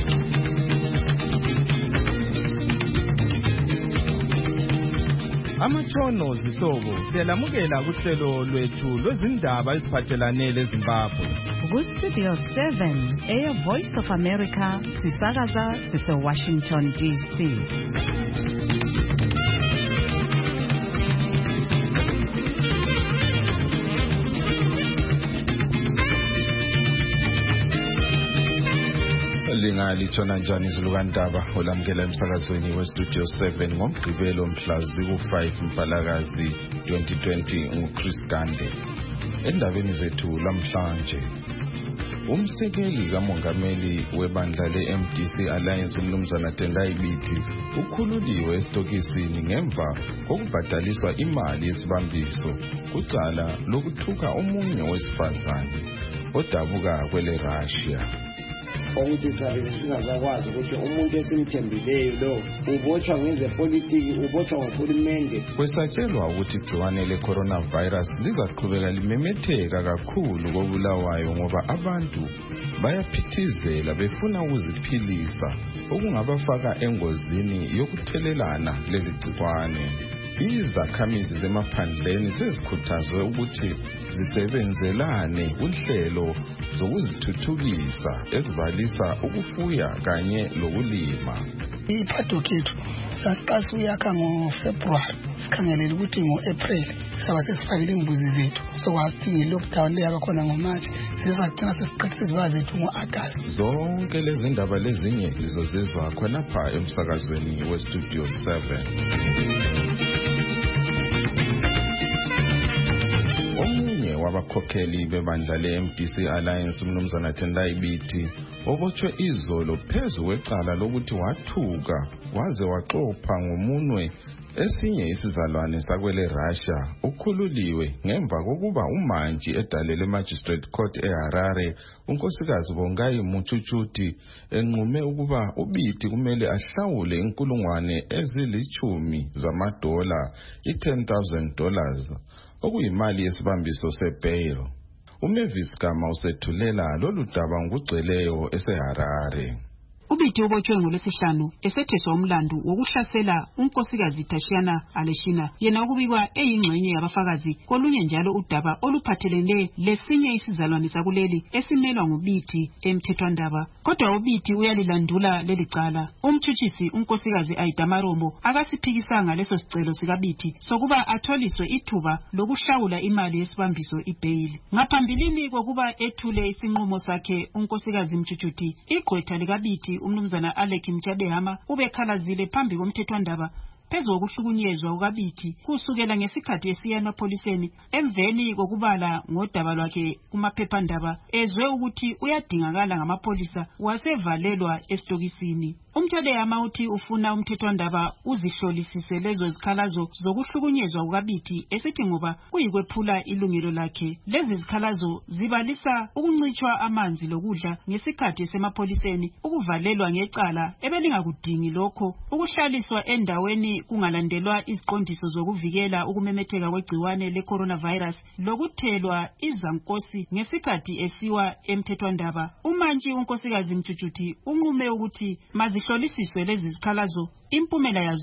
Amatshono zihlobo siyalamukela kuhlelo lwethu lwezindaba eziphathelane leZimbabwe. Ku Studio seven, Air Voice of America, sisakaza sise Washington D C. Lingalitshona njani izilukandaba olamukela emsakazweni weStudio seven ngomgqibelo mhla ziku five Mfalakazi twenty twenty nguChris Gande. Endabeni zethu lamhlanje, umsekeli kamongameli webandla le-M D C Alliance uMnumzana Tendai Biti ukhululiwe esitokisini ngemva kokubhadaliswa imali yesibambiso kucala lokuthuka omunye wesifazane odabuka kwele Russia. Ukuthi sabe singazakwazi ukuthi umuntu esimthembileyo lo ubotshwa ngezepolitiki, ubotshwa ngohulumende. Kwesatshelwa ukuthi igciwane le-coronavirus lizaqhubeka limemetheka kakhulu koBulawayo ngoba abantu bayaphithizela befuna ukuziphilisa okungabafaka engozini yokuthelelana leli gciwane. Izakhamizi zemaphandleni sezikhuthazwe ukuthi zisebenzelane kunhlelo zokuzithuthukisa ezibalisa ukufuya kanye lokulima. Iphatho kethu saqasa uyakha ngoFebruary, sikhangelela ukuthi ngo-April saba sesifakile imbuzi zethu, sokwathi nge-lockdown leyaba khona ngoMarch sizagcina sesiqedile iziba zethu ngo-August. Zonke lezi ndaba lezinye lizozizwa khonapha emsakazweni weStudio seven. Omunye wabakhokheli bebandla le-M D C Alliance uMnumzana Tendai Biti obotshwe izolo phezu kwecala lokuthi wathuka waze waxopha ngomunwe esinye isizalwane sakwele Russia ukhululiwe ngemva kokuba umantshi edalele Magistrate Court eHarare unkosikazi Bongai Muchuchuti enqume ukuba uBiti kumele ahlawule inkulungwane ezilichumi zamadola i-ten thousand dollars okuyimali yesibambiso sebail. uMavis Gama usethulela lolu daba ngokugcweleyo eseHarare. uBiti ubotshwe ngolwesihlanu esetheswa umlando wokuhlasela unkosikazi Tashiana Aleshina, yena ukubikwa eyingxenye yabafakazi kolunye njalo udaba oluphathelene lesinye isizalwane sakuleli esimelwa nguBiti emthethwandaba. Kodwa uBiti uyalilandula leli cala. Umtshutshisi unkosikazi Aidamarombo akasiphikisanga leso sicelo sikaBiti sokuba atholiswe ithuba lokuhlawula imali yesibambiso ibail. Ngaphambilini kokuba ethule isinqumo sakhe unkosikazi Mchuchuti, igqwetha likaBiti uMnumzana Alec Mtshadehama ubekhalazile phambi komthethwandaba phezu kokuhlukunyezwa kukaBiti kusukela ngesikhathi esiya emapholiseni emveni kokubala ngodaba lwakhe kumaphephandaba ezwe ukuthi uyadingakala ngamapolisa wasevalelwa esitokisini. Umtshadehama uthi ufuna umthethwandaba uzihlolisise lezo zikhalazo zokuhlukunyezwa kukaBiti esithi ngoba kuyikwephula ilungelo lakhe. Lezi zikhalazo zibalisa ukuncitshwa amanzi lokudla ngesikhathi esemapholiseni, ukuvalelwa ngecala ebelingakudingi lokho, ukuhlaliswa endaweni kungalandelwa iziqondiso zokuvikela ukumemetheka kwegciwane le-coronavirus, lokuthelwa izankosi ngesikhathi esiwa emthethwandaba. Umantshi unkosikazi Mchuchuti unqume ukuthi mazihlolisiswe lezi zikhalazo, impumela yazo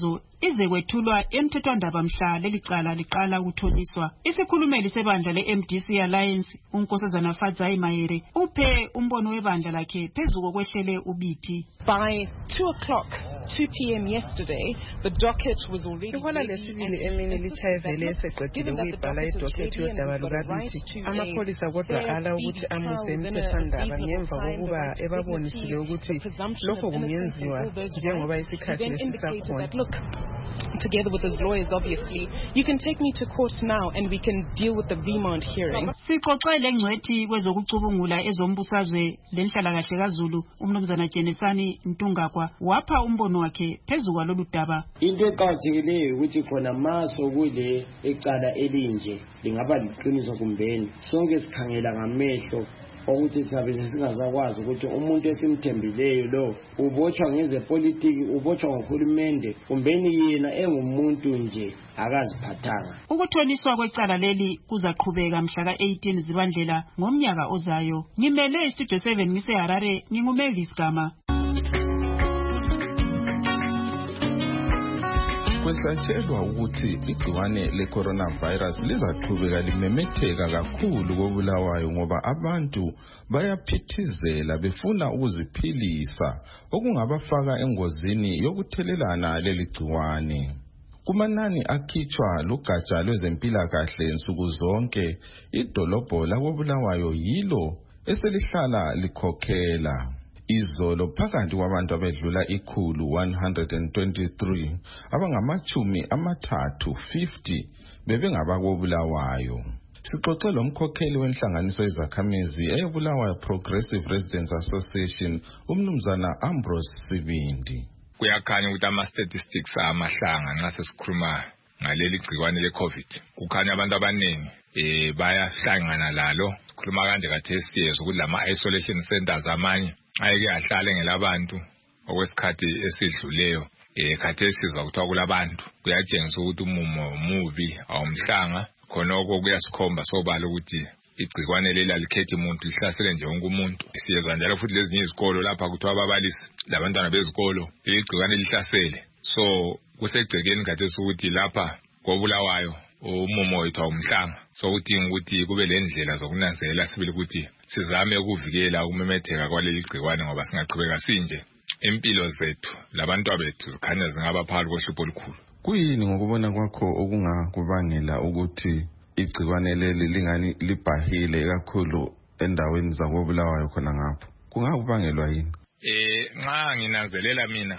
ize kwethulwa emthethwandaba mhla leli cala liqala ukutholiswa. Isikhulumeli sebandla le-M D C Alliance uNkosazana Fadzai Mayere uphe umbono webandla lakhe phezu kokwehlele ubithi. By two o'clock two p m yesterday, the docket was already Ihola lesibili emini lichayevele eseqedile ukuyibhala idocket yodaba lukabithi. Amapholisa kodwa ala ukuthi amuse emthethwandaba ngemva kokuba ebabonisile ukuthi lokho kungenziwa njengoba isikhathi lesisakhona. Together with his lawyers, obviously, you can take me to court now and we can deal with the remand hearing. Sixoxele ngcwethi kwezokucubungula ezombusazwe lenhlalakahle kaZulu umnumzana Jenesani Ntungakwa wapha umbono wakhe phezu kwalolu daba. Into eqhatheleyo ukuthi khona maso kule ecala elinje lingaba liqiniso kumbeni sonke sikhangela ngamehlo ukuthi sabe singazakwazi ukuthi umuntu esimthembileyo lo ubotshwa ngezepolitiki ubotshwa ngohulumende kumbeni yena engumuntu nje akaziphathanga. Ukutholiswa kwecala leli kuzaqhubeka mhla ka eighteen Zibandlela ngomnyaka ozayo. Ngimele iStudio seven ngise Harare nginguMavis Gama. Kwesatshelwa ukuthi igciwane le-coronavirus lizaqhubeka limemetheka kakhulu koBulawayo ngoba abantu bayaphithizela befuna ukuziphilisa okungabafaka engozini yokuthelelana leli gciwane. Kumanani akhitshwa lugatsha lwezempilakahle nsuku zonke, idolobho lakoBulawayo yilo eselihlala likhokhela. Izolo phakathi kwabantu abedlula ikhulu one hundred twenty-three abangamachumi amathathu fifty bebengabakobulawayo. Sixoxe lomkhokheli wenhlanganiso yezakhamizi eyoBulawayo Progressive Residents Association umnumzana Ambrose Sibindi. Kuyakhanya ukuthi ama-statistics amahlanga nxa sesikhuluma ngaleli gciwane le-COVID. Kukhanya abantu abaningi eh bayahlangana lalo. Sikhuluma kanje kathesi yezo kulama isolation centers amanye ayeke ahlale ngelabantu okwesikhathi esidluleyo. Eh khathesi sizwa kuthiwa kulabantu kuyatshengisa ukuthi umumo mubi awumhlanga khonoko kuyasikhomba sobala ukuthi igcikwane leli alikhethi umuntu lihlasele nje wonke umuntu. Siyezwa njalo futhi lezinye izikolo lapha kuthiwa ababalisi labantwana bezikolo igcikwane lihlasele. So kusegcekeni khathesi ukuthi lapha koBulawayo umumo wethu awumhlanga. So udinga ukuthi kube lendlela zokunanzelela sibili ukuthi sizame ukuvikela ukumemetheka kwaleli gcikwane ngoba singaqhubeka sinje impilo zethu labantu bethu zikhanya zingaba phakathi kohlupho olukhulu. Kuyini ngokubona kwakho okungakubangela ukuthi igcikwane leli lingani libhahile kakhulu endaweni zakoBulawayo khona ngapho? Kungakubangelwa yini? Eh nxa nginanzelela mina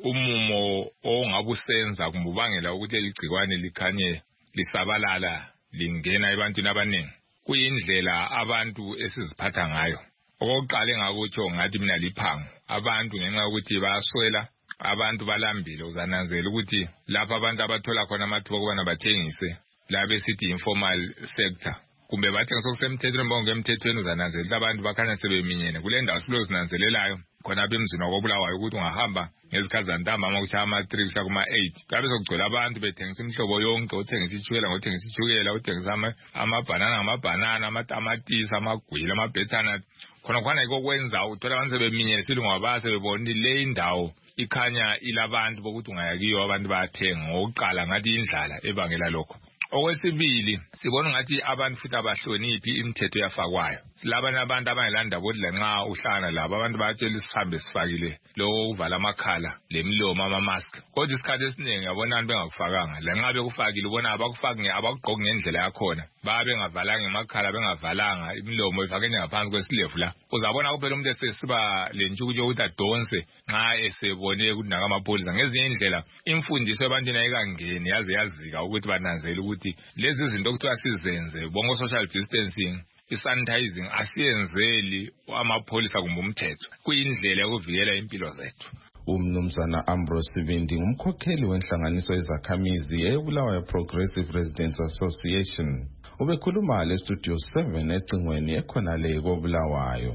umumo ongabusenza kumbubangela ukuthi eligcikwane likhanye lisabalala lingena ebantwini abaningi kuyindlela abantu esiziphatha ngayo. Okokuqala engakutsho ngathi mina liphango abantu ngenxa yokuthi bayaswela abantu balambile uzananzela ukuthi lapha abantu abathola khona amathuba okubana bathengise labe sithi informal sector kumbe bathengisa okusemthethweni bonke emthethweni uzananzela abantu bakhanya sebeminyene kule ndawo silozinanzelelayo khona bemzini wakoBulawayo ukuthi ungahamba ngezikhathi zantamba ama kuchaya ama-three kuya kuma-eight kabe sokugcwele abantu bethengisa imihlobo yonke othengisa itshukela ngothengisa itshukela othengisa amabhanana ngamabhanana amatamatisi amagwili amabhethana khona khona yiko kwenza uthola abantu sebeminyene sithi ngoba basebebona le indawo ikhanya ilabantu bokuthi ungayakiyo abantu bayathenga ngokuqala ngathi indlala ebangela lokho. Okwesibili sibona ngathi abantu futhi abahloniphi imithetho yafakwayo. Silabanye abantu abangelanda bodla nxa uhlangana labo abantu bayatshela isihambe sifakile lo uvala amakhala lemlomo ama mask. Kodwa isikhathi esiningi yabona abantu bengakufakanga. La nxa bekufakile ubona abakufaki abagqoki ngendlela yakhona. Babe bengavalanga emakhala bengavalanga imlomo ifake ngaphansi kwesilevu la. Uzabona kuphela umuntu esesiba lentshukutsho ukuthi adonse nxa esebone ukuthi nakamapholisa ngezinye indlela imfundiso ebantwini ayikangeni yaze yazika ukuthi bananzele ukuthi lezi izinto okuthiwa sizenze bonke social distancing isanitizing asiyenzeli amapholisa kumbe umthetho kuyindlela yokuvikela impilo zethu. Umnumzana Ambrose Sibindi ngumkhokheli wenhlanganiso yezakhamizi eyoBulawayo Progressive Residents Association ubekhuluma le Studio seven ecingweni ekhona le koBulawayo.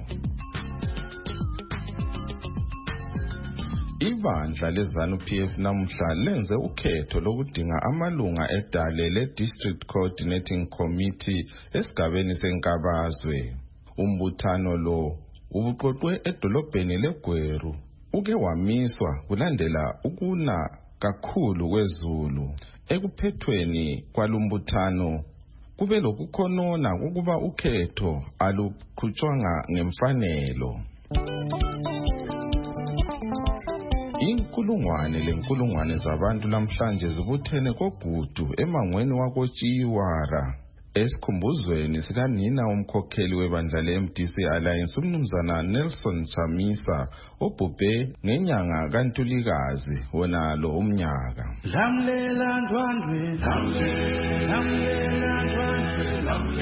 Ibandla leZANU-P F namuhla lenze ukhetho lokudinga amalunga edale le-District Coordinating Committee esigabeni seNkabazwe. Umbuthano lo ubuqoqwe edolobheni leGweru uke wamiswa kulandela ukuna kakhulu kwezulu. Ekuphethweni kwalumbuthano kube lokukhonona ukuba ukhetho aluqhutshwanga ngemfanelo. Inkulungwane lenkulungwane zabantu namhlanje zibuthene kogudu emangweni wakoTshiwara esikhumbuzweni sikanina umkhokheli webandla le-M D C Alliance umnumzana Nelson Chamisa obhubhe ngenyanga kaNtulikazi wonalo umnyaka. Lamlela ndwandwe lamlela ndwandwe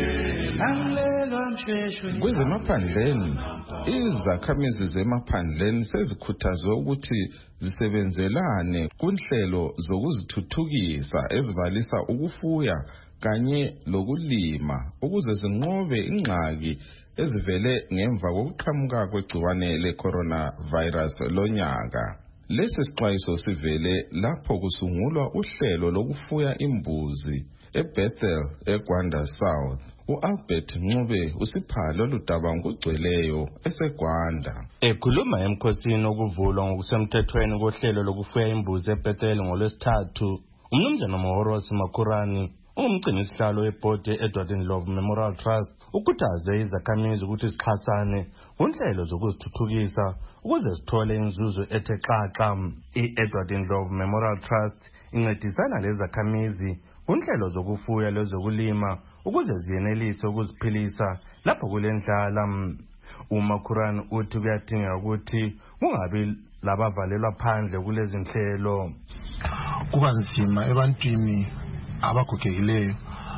lamlela msheshwe. Kwezemaphandleni izakhamizi zemaphandleni sezikhuthazwe ukuthi zisebenzelane kunhlelo zokuzithuthukisa ezibalisa ukufuya kanye lokulima ukuze zinqobe ingxaki ezivele ngemva kokuqhamuka kwegciwane le-coronavirus lonyaka. Lesi sixwayiso sivele lapho kusungulwa uhlelo lokufuya imbuzi eBethel eGwanda South. U-Albert Ncube usiphalo ludaba ngokugcweleyo eseGwanda. Ekhuluma emkhosini okuvulwa ngokusemthethweni kohlelo lokufuya imbuzi eBethel ngolwesithathu, umnumzana Mohoros Makurani umgcinisihlalo webhodi e-Edward Ndlovu Memorial Trust ukhuthaze izakhamizi ukuthi zixhasane kunhlelo zokuzithuthukisa ukuze zithole inzuzo ethe xaxa. I-Edward Ndlovu Memorial Trust incedisana lezakhamizi kunhlelo zokufuya lezokulima ukuze ziyenelise ukuziphilisa lapho kulendlala. uMakhurani uthi kuyadingeka ukuthi kungabi labavalelwa phandle kulezi nhlelo. Kuba nzima ebantwini abagogekileyo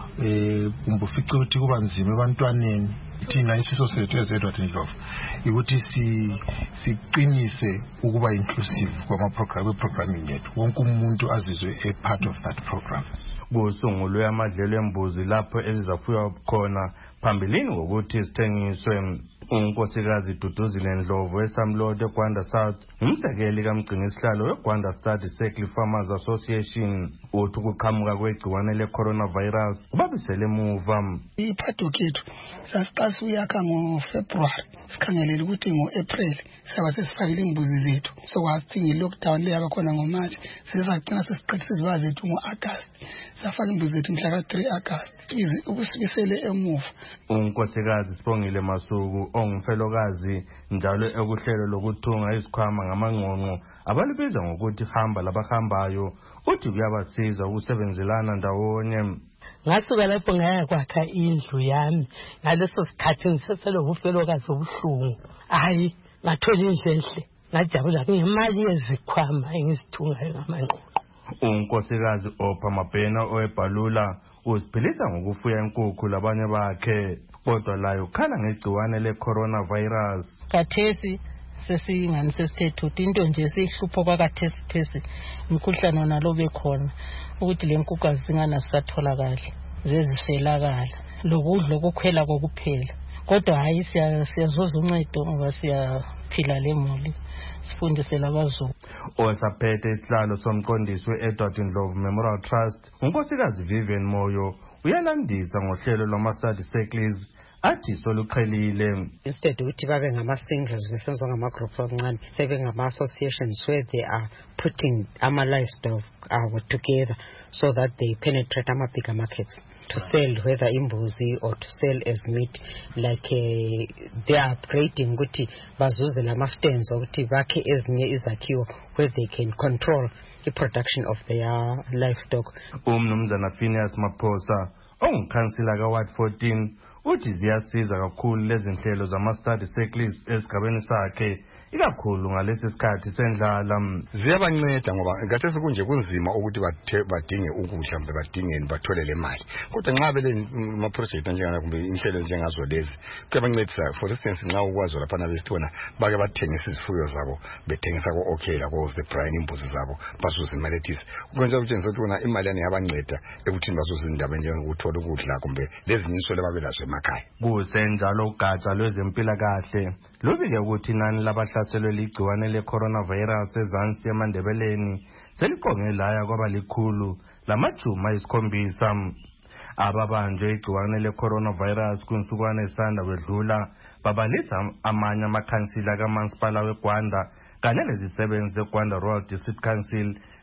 eh kumbe ufice ukuthi kuba nzima ebantwaneni. Thina isiso sethu ezedwa Ndlovu ukuthi si siqinise ukuba inclusive kwama program programming yethu, wonke umuntu azizwe a part of that program. Kusungulwe amadlelo embuzi lapho ezizafuywa khona phambilini ngokuthi sithengiswe. Unkosikazi Duduzile Ndlovu eSamlode eGwanda South umsekeli kamgcinisihlalo weGwanda Study Circle Farmers Association uthi ukuqhamuka kwegciwane le-coronavirus kubabisele emuva. Iphatho kethu sasiqasa uyakha ngoFebruary sikhangelele ukuthi ngo-April siyaba sesifakile imbuzi zethu sokwathi i-lockdown le yabakhona ngoMarch sesagcina sesiqedile iziba zethu ngo-August safaka imbuzi zethu mhla ka-three August ukusibisele emuva. Unkosikazi Sibongile Masuku ongumfelokazi njalo ekuhlelo lokuthunga izikhwama ngamangqongqo abalibiza ngokuthi hamba labahambayo uthi kuyabasiza ukusebenzelana ndawonye. Ngasuka lapho ngaya kwakha indlu yami ngaleso sikhathi ngisesele ubufelokazi obuhlungu. Hayi ngathola indlu enhle ngajabula ngemali yezikhwama engizithungayo ngamangqongqo. Unkosikazi Opha Mabhena oweBhalula uziphilisa ngokufuya inkukhu labanye bakhe kodwa layo khala ngegciwane le-coronavirus. Kathesi sesingani sesithethu into nje sihlupho kwakathesi thesi umkhuhlane wona lo bekhona ukuthi le nkukhu azingana sisatholakala zeziselakala lokudla kokukhwela kokuphela kodwa hayi siyazuza uncedo ngoba siyaphila lemuli sifundisela abazulu. Osaphethe isihlalo somqondisi we-Edward Ndlovu Memorial Trust unkosikazi Vivian Moyo uyalandisa ngohlelo lwama-study circles athi soluqhelile. Instead ukuthi babe ngama-singles besenzwa ngama-group amancane sebe ngama-associations where they are putting ama-livestock uh, together so that they penetrate ama-bigger markets to sell whether imbuzi or to sell as meat like uh, they are upgrading ukuthi bazuze lama-stands ukuthi bakhe ezinye izakhiwo where they can control the production of their livestock. Umnumzana Phineas Maphosa ongukhansila ka-Ward fourteen uthi ziyasiza kakhulu lezi nhlelo zama-study circles esigabeni sakhe ikakhulu ngalesi sikhathi sendlala. Ziyabanceda ngoba ngathi sekunje kunzima ukuthi badinge ukudla mbe badingeni bathole le mali kodwa nxa bele ama project njengana kumbe inhlelo njengazo lezi kuyabancedisa. For instance nxa ukwazi lapha nabesithona bake bathengisa izifuyo zabo bethengisa ko Okela ko the Brian imbuzi zabo basuza imali ethisi ukwenza ukutshengisa ukuthi wona imali yani yabanceda ekuthini basuza indaba njengokuthola ukudla kumbe lezi nyisole babelazo emakhaya. Kusenjalo ugatsha lwezempilakahle lubike ukuthi inani labahlaselwe ligciwane le-coronavirus ezansi eMandebeleni seliqonge laya kwaba likhulu lamajuma ayisikhombisa. Ababanjwe igciwane le-coronavirus kunsukwana esanda kwedlula babalisa amanye amakhansila kamasipala weGwanda kanye lezisebenzi zeGwanda Rural District Council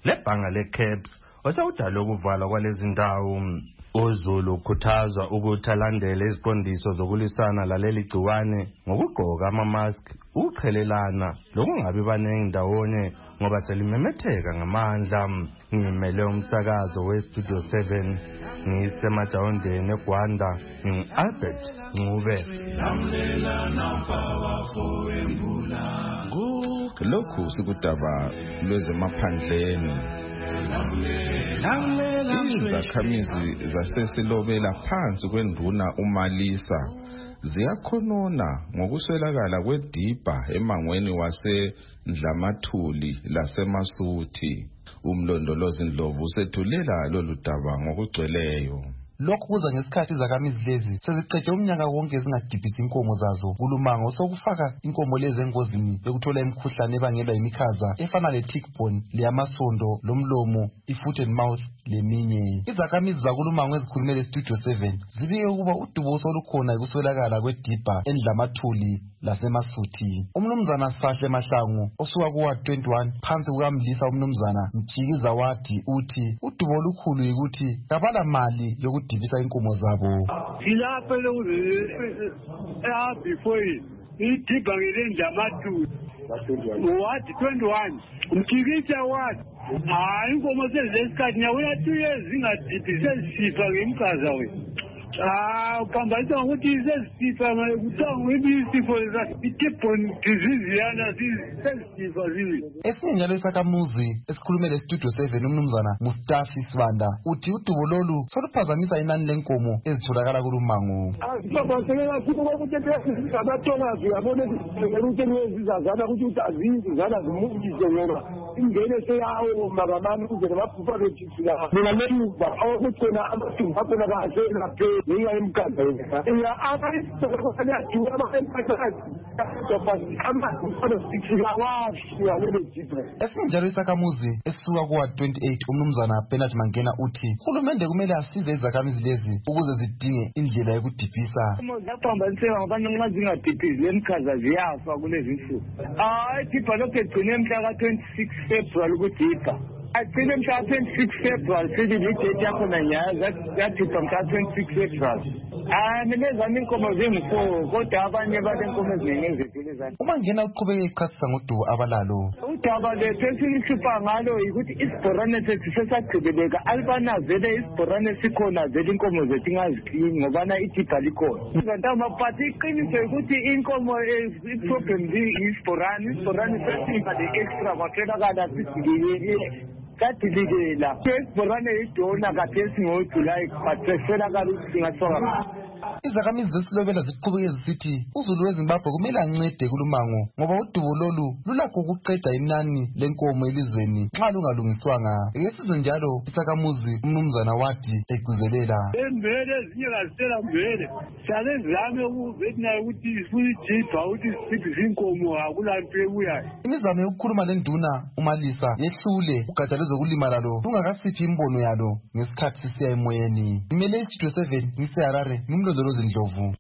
lebhanga le-caps osewudale ukuvalwa kwalezi ndawo. uZulu ukhuthazwa ukuthi alandele iziqondiso zokulisana laleli gciwane ngokugqoka amamask, ukuqhelelana lokungabi baningi ndawonye ngoba selimemetheka ngamandla. Ngimele umsakazo weStudio seven ngisemajawondeni eGwanda, ngingu-Albert Ncube. Lokhu sikudaba lwezemaphandleni. Izakhamizi zasesilobela phansi kwenduna uMalisa ziyakhonona ngokuswelakala kwedibha emangweni waseNdlamathuli laseMasuthi. Umlondolozi Ndlovu usethulela lolu daba ngokugcweleyo. Lokhu kuza ngesikhathi izakhamizi lezi seziqede umnyaka wonke zingadibhisi inkomo zazo kulumango sokufaka inkomo lezi engozini yokuthola imikhuhlane ebangelwa yimikhaza efana le-tickborne, leyamasondo, lomlomo, i-foot and mouth leminye. Izakhamizi zakulumango ezikhulume leStudio seven zibike ukuba udubo osolukhona yikuswelakala kwedibha eNdlamathuli laseMasuthi. Umnumzana Sahle Mahlangu osuka kuward twenty-one phansi kukamlisa umnumzana Mjikiza wathi uthi udubo olukhulu yikuthi kabala mali yokudibisa inkomo zabo. Silapha lo before idibha ngeNdlamathuli ward twenty-one Mjikiza wathi hayi inkomo sezesikhathi nyawuya two years zingadibhi sezisifa ngemkaza we. Ah, pambaisa ngokuthi sezisifa kuthiwa ngibisifo i-tickborne disease yana sezisifa ziwi. Esinye njalo isakhamuzi esikhulume leStudio seven umnumzana Mustafi Sibanda uthi udubo lolu soluphazamisa inani lenkomo ezitholakala kulumango. Babaseka kakhulu ukuthi abatholazi yabona ukuthi lezizazana ukuthi azizizana zimukise ngoba ingene seyawo makabani ukuze baphupa bejisila. Mina lemuva awukuthona amathumbu aphela kahle laphe. Esinye njalo isakhamuzi esisuka kuward twenty-eight umnumzana Bernard Mangena uthi uhulumende kumele asize izakhamizi lezi ukuze zidinge indlela yokudibhisa. Zaphambaniseka ngabanye nxa zingadibhizi lemkhaza ziyafa kulezi nsuku. Hayi idibha lokhu egcine mhla ka twenty-six February ukudibha. Agcine mhla twenty-six February sithi lidate yakhona nyaya zadibha mhla twenty-six February. Ah, mina zami inkomo zingu-four kodwa abanye balenkomo eziningi eziphilizana. uMangena uqhubeke echasisa ngodubo abalalo. Udaba lethu esilishipha ngalo yikuthi isibhorane sethu sesagqibeleka alibanazele isibhorane sikhona zele inkomo zethu ingaziklini ngobana idibha likhona. Ngantama but iqiniso yikuthi inkomo i-problem isibhorane isibhorane sesiba le-extra kwatholakala sisikiyele kadilikela esibhorane idona kade singoJulayi but seswelakala ukuthi singathoka. Izakhamizi zesilobela ziqhubeke zisithi uZulu weZimbabwe kumele ancede kulumango ngoba udubo lolu lulakho ukuqeda inani lenkomo elizweni nxa lungalungiswanga. Ngesizo njalo isakhamuzi umnumzana wathi egcizelela. Embele ezinye ngazitela mbele sale zame ukuvetinayo ukuthi siyidibha ukuthi sidibhe inkomo akulanto ebuyayo. Imizamo yokukhuluma lenduna uMalisa yehlule ugatsha lwezokulima lalo lungakasithi imbono yalo ngesikhathi sisiya emoyeni. Imele iStudio seven ngiseHarare ngimlondolo Ndlovu.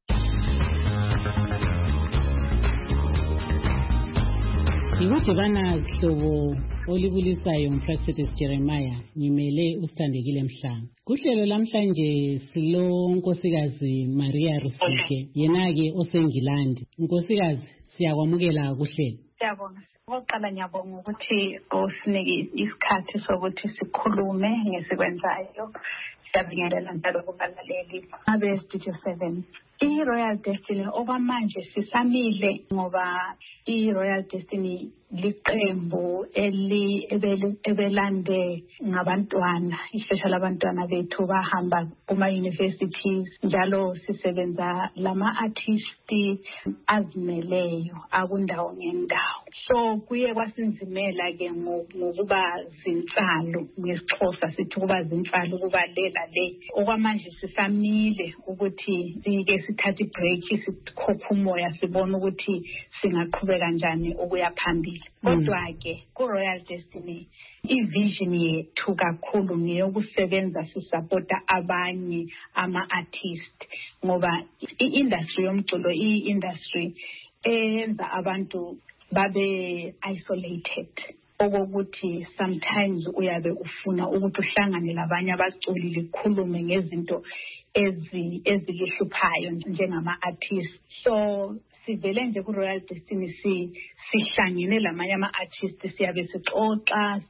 Ngikudibana hlobo olibulisayo uMprofessor Jeremiah ngimele usithandekile Mhlanga. Kuhlelo lamhlanje silo Nkosikazi Maria Rusike yena ke oseNgilandi. Nkosikazi siyakwamukela kuhlelo. Siyabonga. Oqala ngiyabonga ukuthi usinike isikhathi sokuthi sikhulume ngesikwenzayo. Siyabingelela njalo kubalaleli abeStudio seven. I-Royal Destiny okwamanje sisamile ngoba i-Royal Destiny liqembu eli ebelande ngabantwana, especially abantwana bethu bahamba kuma-universities njalo sisebenza lama-artisti azimeleyo akundawo ngendawo. So kuye kwasinzimela ke ngokuba zinhlalo ngesixhosa sithi kuba zinhlalo kubalela le. Okwamanje sisamile ukuthi sike sithathe ibreak sikhophe umoya sibone ukuthi singaqhubeka kanjani ukuya phambili. Kodwa ke ku-Royal Destiny i-vision yethu kakhulu ngeyokusebenza sisupporta abanye ama-artist ngoba i-industry yomculo i-industry eyenza abantu babe isolated okokuthi sometimes uyabe ufuna ukuthi uhlangane labanye abaculi likhulume ngezinto ezi ezilihluphayo njengama-artist. So sivele nje ku-Royal Destiny si sihlangene lamanye ama-artist siyabe sixoxa,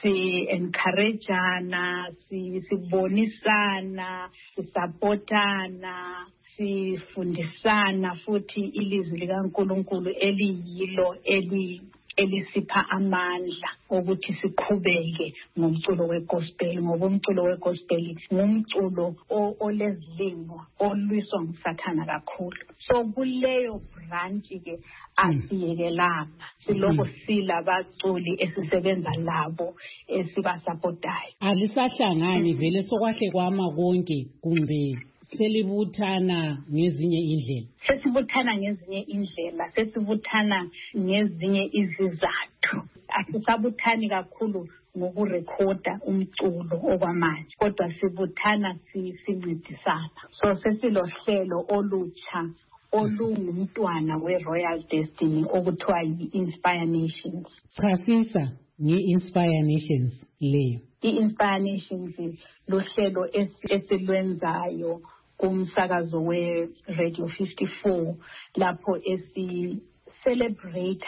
si-encourageana, sibonisana, sisapotana, sifundisana futhi ilizwi likaNkulunkulu eliyilo eli elisipha amandla ukuthi siqhubeke ngomculo wegospel, ngoba umculo wegospel ngumculo olezilimo olwiswa ngusathana kakhulu. So kuleyo branch ke asiyekelanga siloko silabaculi esisebenza labo esibasapotayo. Alisahlangani vele sokwahle kwama konke kumbe selibuthana ngezinye indlela? Sesibuthana ngezinye indlela, sesibuthana ngezinye izizathu. Asisabuthani kakhulu ngokurekhoda umculo okwamanje, kodwa sibuthana sincedisana. So sesilohlelo olutsha olungumntwana we-Royal Destiny okuthiwa yi-Inspire Nations. Chasisa nge-Inspire Nations leyo. I-Inspire Nations lohlelo esilwenzayo kumsakazo we-Radio fifty-four lapho esi celebrate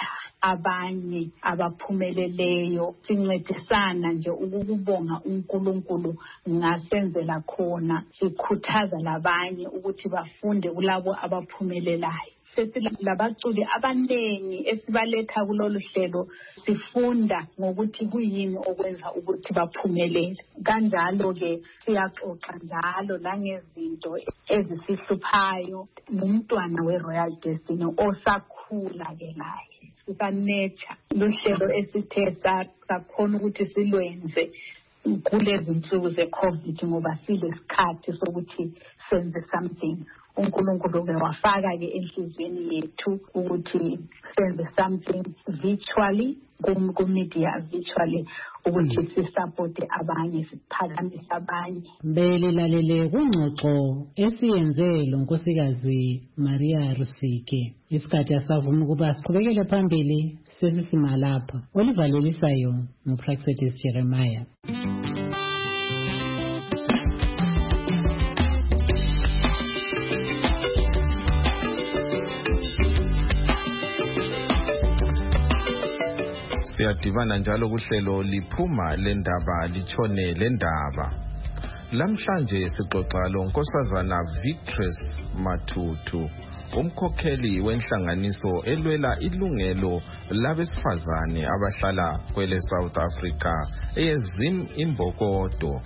abanye abaphumeleleyo, sincedisana nje ukubonga uNkulunkulu ngasenzela khona, sikhuthaza labanye ukuthi bafunde kulabo abaphumelelayo. Sesilabaculi abanengi esibaletha kulolu hlelo, sifunda ngokuthi kuyini okwenza ukuthi baphumelele. Kanjalo ke siyaxoxa njalo langezinto ezisihluphayo ngumntwana we-Royal Destiny osakhula ke naye. Sisanecha luhlelo esithe sakhona ukuthi silwenze kulezi nsuku ze-COVID ngoba silesikhathi sokuthi senze something. uNkulunkulu ke wafaka ke enhlizweni yethu ukuthi senze something virtually ku-media virtually ukuthi sisupporte abanye, siphakamise abanye. Belilalele kungxoxo esiyenze lo nkosikazi Maria Rusike. Isikhathi asavuma ukuba siqhubekele phambili sesisima lapha. Olivalelisayo nguPraxedis Jeremiah. Siyadibana njalo kuhlelo liphuma lendaba lichone lendaba. Lamhlanje sixoxa lo nkosazana Victress Matutu, umkhokheli wenhlanganiso elwela ilungelo labesifazane abahlala kwele South Africa eyezim imbokodo.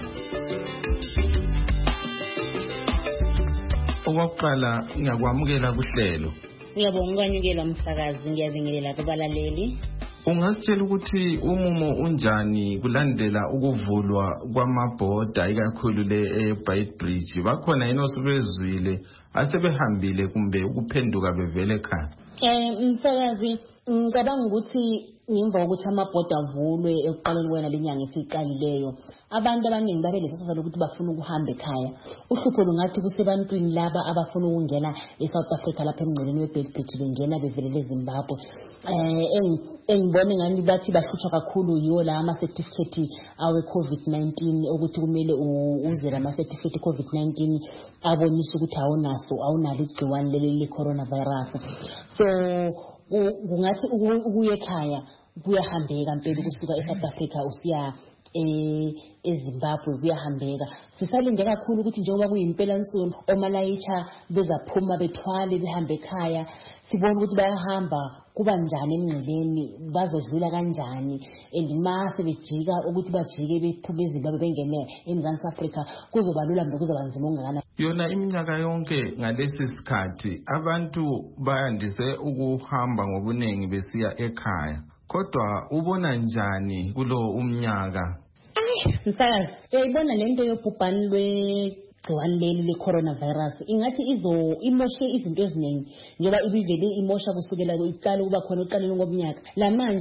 Okokuqala ngiyakwamukela kuhlelo. Ngiyabonga ukwanyukela umsakazi, ngiyabingelela kubalaleli. Ungasitshela ukuthi umumo unjani kulandela ukuvulwa kwamabhoda ikakhulu le eBeitbridge? Bakhona yini osebezwile asebehambile kumbe ukuphenduka bevele ekhaya? Eh msakazi, ngicabanga ukuthi ngimva ukuthi amabhoda avulwe ekuqaleni kwena lenyanga esiqalileyo, abantu abaningi babelesasa lokuthi bafuna ukuhamba ekhaya. Uhlupho lungathi kusebantwini laba abafuna ukungena eSouth Africa lapha emngceleni weBeitbridge bengena bevelele eZimbabwe. Eh engibone ngani bathi bahlutshwa kakhulu yiwo la ama certificate awe COVID nineteen ukuthi kumele uze la ama certificate COVID nineteen abonisa ukuthi awunaso awunalo igciwane leli le coronavirus. So kungathi ukuye ekhaya kuyahambeka mpela ukusuka eSouth Africa usiya eZimbabwe kuyahambeka. Sisalinde kakhulu ukuthi njengoba kuyimpela nsuku omalayicha bezaphuma bethwale behambe ekhaya, sibone ukuthi bayahamba kuba njani emngceleni, bazodlula kanjani, elimase bejika ukuthi bajike bephuma eZimbabwe bengene eMzansi Africa kuzoba lula mbe kuzoba nzima ongakana. Yona iminyaka yonke ngalesi sikhathi abantu bayandise ukuhamba ngobunengi besiya ekhaya, kodwa ubona njani kulo umnyaka? Msakazi, uyayibona lento yobhubhane lwegciwane leli le-coronavirus ingathi izo imoshe izinto eziningi njengoba ibivele imosha kusukela iqala ukuba khona uqaleni ngomnyaka. La manje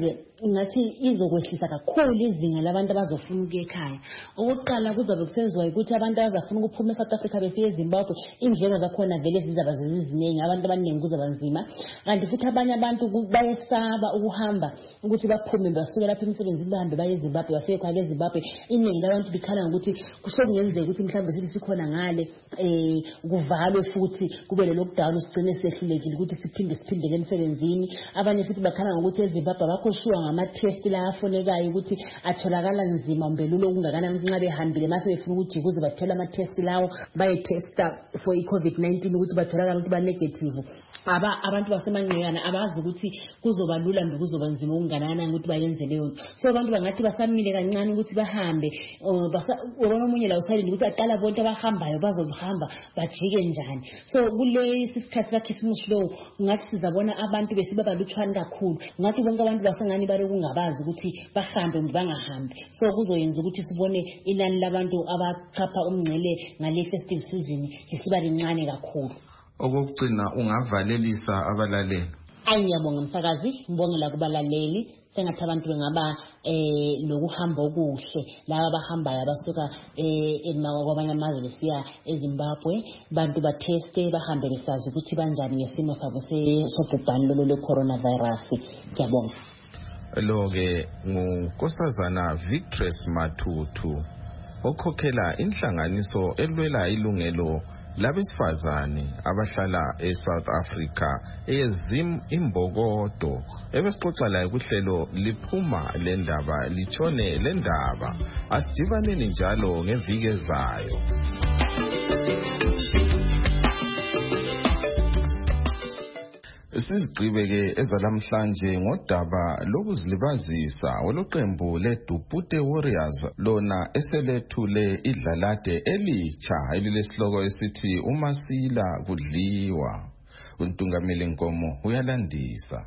ngathi izokwehlisa kakhulu izinga labantu abazofuna ukuya ekhaya. Okokuqala kuzabe kusenziwa ukuthi abantu abazafuna ukuphuma eSouth Africa besiye eZimbabwe indleko zakhona vele zizaba ziziningi, abantu abaningi kuzaba nzima. Kanti futhi abanye abantu bayesaba ukuhamba ukuthi baphume basuke lapha emsebenzini bahambe baye eZimbabwe bafike khona eZimbabwe. Iningi labantu likhala ukuthi kusokungenzeka ukuthi mhlawumbe sithi sikhona ngale eh kuvalwe futhi kube le lockdown sigcine sehlulekile ukuthi siphinde siphindele emsebenzini. Abanye futhi bakhala ngokuthi eZimbabwe bakhoshwa ngama-test la afonekayo ukuthi atholakala nzima umbelulo okungakanani nxa behambile mase befuna ukuthi ukuze bathola ama-test lawo baye-testa for i-COVID nineteen ukuthi batholakala ukuthi ba-negative. Aba abantu basemangcekana abazi ukuthi kuzoba lula mbe kuzoba nzima okungakanani ukuthi bayenze leyo. So abantu bangathi basamile kancane ukuthi bahambe ubona omunye la usalinde ukuthi aqala bonke abahambayo bazohamba bajike njani. So kule isikhathi kaKhisimusi lo ngathi sizabona abantu besibaba luthwana kakhulu. Ngathi bonke abantu basengani bari kungabazi ukuthi bahambe bangahambi. So kuzoyenza ukuthi sibone inani labantu abachapha umngcele ngale festive season isiba lincane kakhulu. Okugcina ungavalelisa abalaleli. Ayiyabonga msakazi, ngibongela kubalaleli. Sengathi abantu bengaba eh lokuhamba okuhle laba abahambayo abasuka eh kwamanye amazwe besiya eZimbabwe, bantu bateste bahambe besazi ukuthi banjani ngesimo sabo sobhubhane lolo le-coronavirus. Ngiyabonga. Lo ke ngunkosazana Victress Matutu okhokhela inhlanganiso elwela ilungelo labesifazane abahlala eSouth Africa eyezim imbokodo. Ebesixoxa laye kuhlelo liphuma lendaba litshone lendaba. Asidibaneni njalo ngeviki ezayo. Sizigqibeke ezalamhlanje ngodaba lokuzilibazisa oloqembu leDupute Warriors lona eselethule idlalade elitsha elilesihloko esithi uMasila kudliwa. Untungameli Nkomo uyalandisa.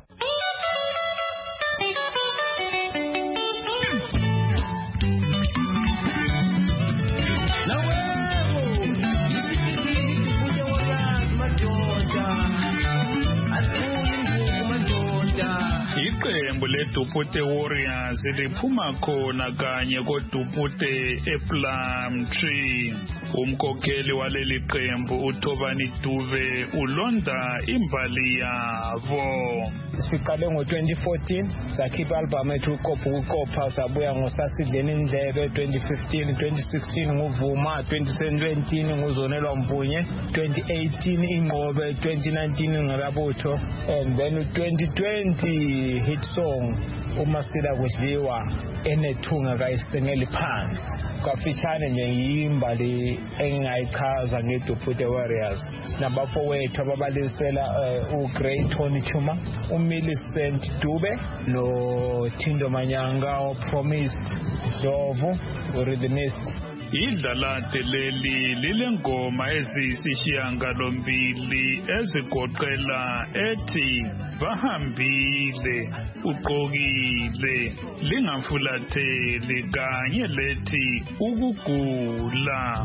Iqembu leDupute Warriors liphuma khona kanye koDupute ePlumtree. Umkhokheli waleli qembu uThobani Duve ulonda imbali yabo. Siqale ngo twenty fourteen sakhipha album ethu uKopha ukuqopha, sabuya ngosasidleni indlebe twenty fifteen, twenty sixteen nguvuma, twenty seventeen nguzonelwa mvunye, twenty eighteen ingqobe, twenty nineteen ngelabutho, and then twenty twenty hit song uMasila kudliwa enethunga kayisengeli phansi. Kafitshane nje yimbali engayichaza ngeDupute Warriors. Sinabafowethu ababalisela uGreat Tony Chuma, uMillicent Dube no Thindo Manyanga oPromised Dlovu uRhythmist. Idlalade leli lilengoma ezisishiyangalombili ezigoqela ethi bahambile uqokile lingafulatheli kanye lethi ukugula.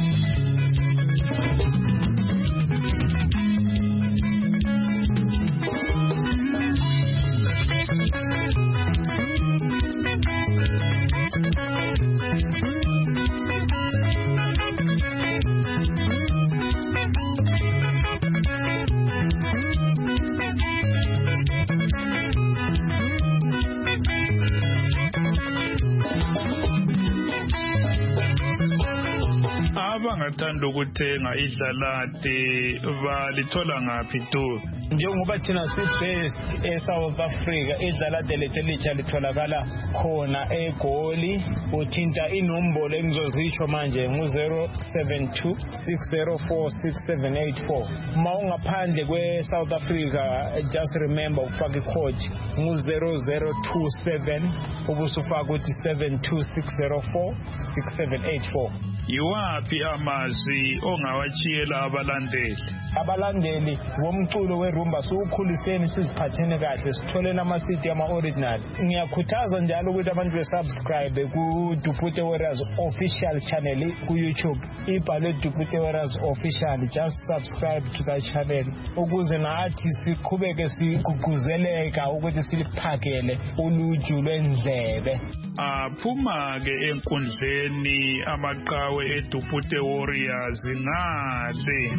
Abangathanda ukuthenga idlalade balithola ngaphi tu? Njengoba thina si-based eSouth Africa, idlalade lethu elitsha litholakala khona eGoli. Uthinta inombolo engizozisho manje ngu-zero seven two, six zero four, six seven eight four. Ma ungaphandle kwe-South Africa, just remember ukufaka i-code ngu-zero zero two seven ubusufaka ukuthi seven two six zero four, six seven eight four. Yiwaphi amazwi ongawachiyela abalandeli? Abalandeli womculo werumba siwukhuliseni siziphathene kahle sitholeni ama-C D ama-original. Ngiyakhuthaza njalo ukuthi abantu besubscribe ku-Dupute Warriors official channel ku-YouTube. Ibhalwe Dupute Warriors official. Just subscribe to that channel ukuze nathi siqhubeke sigugquzeleka ukuthi siliphakele uluju lwendlebe. Aphuma ke enkundleni amaqhawe eDupute Warriors ngale.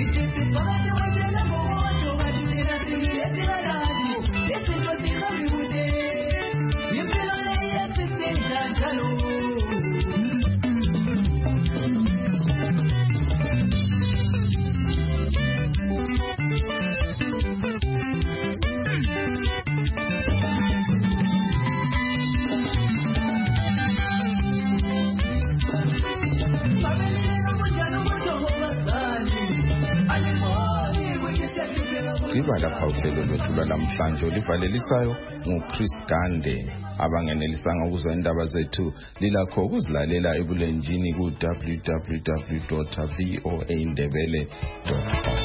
Liba lapha uhlelo lwethu lwalamhlanje olivalelisayo nguChris Gande. Abangenelisanga ukuzwa indaba zethu lilakho ukuzilalela ebulenjini ku w w w dot voa ndebele dot com.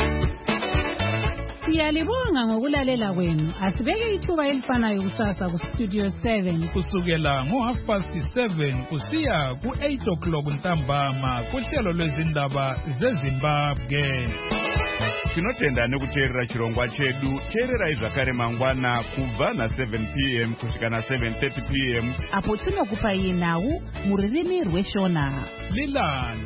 Siyalibonga ngokulalela kwenu. Asibeke ithuba elifanayo kusasa ku Studio seven kusukela ngo half past seven kusiya ku eight o'clock ntambama kuhlelo lwezindaba zeZimbabwe. Tinotenda nekuteerera chirongwa chedu. Teererai zvakare mangwana kubva na seven p m kusvika na seven thirty p m apo tinokupai nhau muririmi rweshona. Lilani